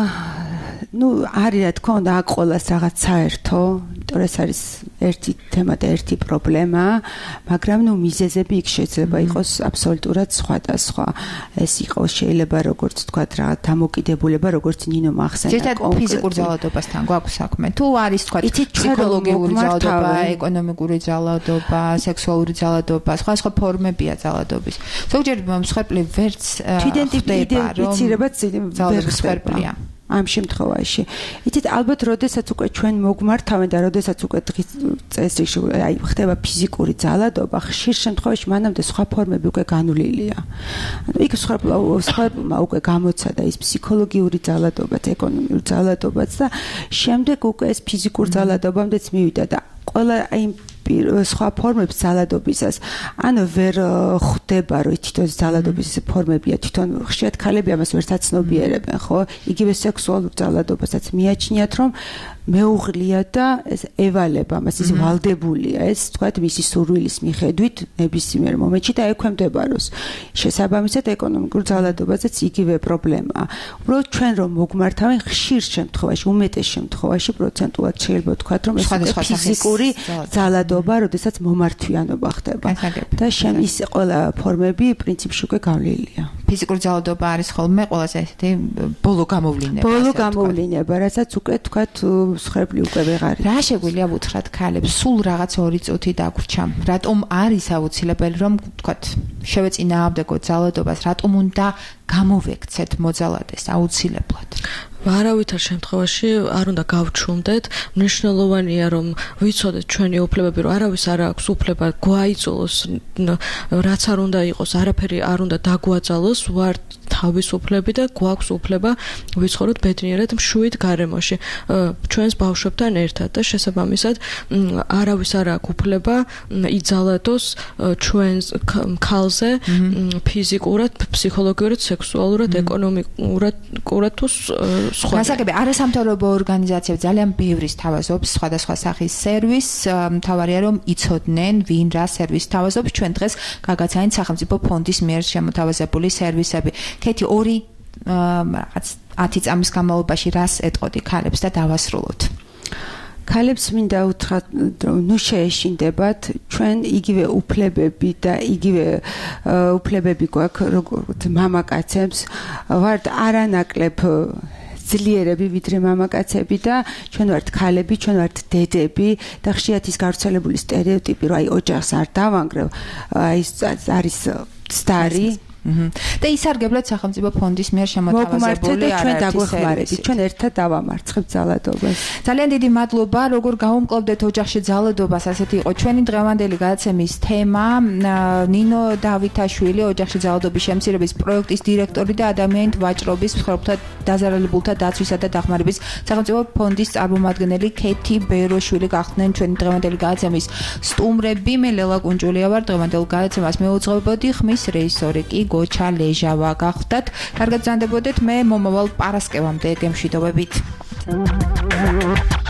ну არის რა თქმა უნდა აქ ყოველას რაღაც საერთო, იმიტომ ეს არის ერთი თემა და ერთი პრობლემა, მაგრამ ну მიზეზები იქ შეიძლება იყოს აბსოლუტურად სხვადასხვა. ეს იყოს შეიძლება როგორც თქვა რა დამოკიდებულება, როგორც ნინო მახსენა კონკრეტულად ფიზიკურ ძალადობასთან გვაქვს საქმე. თუ არის თქვა ფსიქოლოგიური ძალადობა, ეკონომიკური ძალადობა, სექსუალური ძალადობა, სხვა სხვა ფორმებია ძალადობის. ზოგჯერ მსხვერპლი ვერც იდენტიფიცირება ვერ ხდება ამ შემთხვევაში. იცით, ალბათ, როდესაც უკვე ჩვენ მოგმართავენ და როდესაც უკვე დღის წესრიგში აი ხდება ფიზიკური ძალადობა, ხშირ შემთხვევაში მანამდე სხვა ფორმები უკვე განვლილია. ანუ იქ სხვაებმა უკვე გამოცადა ის ფსიქოლოგიური ძალადობაც, ეკონომიური ძალადობაც და შემდეგ უკვე ეს ფიზიკურ ძალადობამდეც მივიდა და ყველა აი სხვა ფორმებს ძალადობისას ან ვერ ხდება რომ თვითონ ძალადობის ფორმებია თვითონ ხშირად ქალები ამას ვერც აცნობიერებენ ხო იგივე სექსუალურ ძალადობასაც მიაჩნიათ რომ მეუღლია და ეს ევალება მას ის ვალდებულია ეს თქვათ მისი სურვილის მიხედვით ნებისმიერ მომენტში და ექვემდებაროს შესაბამისად ეკონომიკურ ძალადობაზეც იგივე პრობლემაა უბრალოდ ჩვენ რომ მოგმართავენ ხშირ შემთხვევაში უმეტეს შემთხვევაში პროცენტულად შეიძლება ვთქვათ რომ ეს ფიზიკური ძალადობა როდესაც მომართვიანობა ხდება და შენ ის ყველა ფორმები პრინციპში უკვე გავლილია ფიზიკური ძალადობა არის ხოლმე ყველაზე ესეთი ბოლო გამოვლინება ბოლო გამოვლინება რასაც უკვე თქვათ მსხვერპლი უკვე ვეღარია. რა შეგვიძლია უთხრათ ქალებს? სულ რაღაც ორი წუთი დაგვრჩა. რატომ არის აუცილებელი რომ ვთქვათ, შევეწინააღმდეგოთ ძალადობას, რატომ უნდა გამოვექცეთ მოძალადეს აუცილებლად? არავითარ შემთხვევაში არ უნდა გავჩუმდეთ. მნიშვნელოვანია რომ ვიცოდეთ ჩვენი უფლებები, რომ არავის არ აქვს უფლება გვაიწოლოს, რაც არ უნდა იყოს, არაფერი არ უნდა დაგვაძალოს, ვართ თავისუფლები და გვაქვს უფლება ვიცხოვროთ ბედნიერად მშვიდ გარემოში ჩვენს ბავშვებთან ერთად და შესაბამისად არავის არ აქვს უფლება იძალადოს ჩვენს ქალზე ფიზიკურად, ფსიქოლოგიურად, სექსუალურად, ეკონომიკურად თუ სხვა. გასაგები არასამთავრობო ორგანიზაციები ძალიან ბევრი სთავაზობს სხვადასხვა სახის სერვის, მთავარია რომ იცოდნენ ვინ რა სერვისს სთავაზობს. ჩვენ დღეს გაგაცანით სახელმწიფო ფონდის მიერ შემოთავაზებული სერვისები. ქეთი ორი რაღაც ათი წამის განმავლობაში რას ეტყოდი ქალებს და დავასრულოთ. ქალებს მინდა უთხრათ, ნუ შეეშინდებათ, ჩვენ იგივე უფლებები და იგივე უფლებები გვაქვს როგორც მამაკაცებს, ვართ არანაკლებ ძლიერები ვიდრე მამაკაცები და ჩვენ ვართ ქალები, ჩვენ ვართ დედები და ხშირად ის გავრცელებული სტერეოტიპი, რომ აი ოჯახს არ დავანგრევ, აი არის ცდარი. და ისარგებლეთ სახელმწიფო ფონდის მიერ შემოთავაზებული არაერთი ჩვენ ერთად დავამარცხებთ ძალადობას. ძალიან დიდი მადლობა, როგორ გავუმკლავდეთ ოჯახში ძალადობას, ასეთი იყო ჩვენი დღევანდელი გადაცემის თემა. ნინო დავითაშვილი, ოჯახში ძალადობის შემცირების პროექტის დირექტორი და ადამიანით ვაჭრობის მსხვერპლთა დაზარალებულთა დაცვისა და დახმარების სახელმწიფო ფონდის წარმომადგენელი ქეთი ბეროშვილი გახდნენ ჩვენი დღევანდელი გადაცემის სტუმრები. მე ლელა კუნჯულია ვარ, დღევანდელ გადაცემას მეუძღვებოდი, ხმის რეჟისორი კი გოჩა ლეჟავა გახდათ. კარგად ბრძანდებოდეთ, მე მომავალ პარასკევამდე გემშვიდობებით.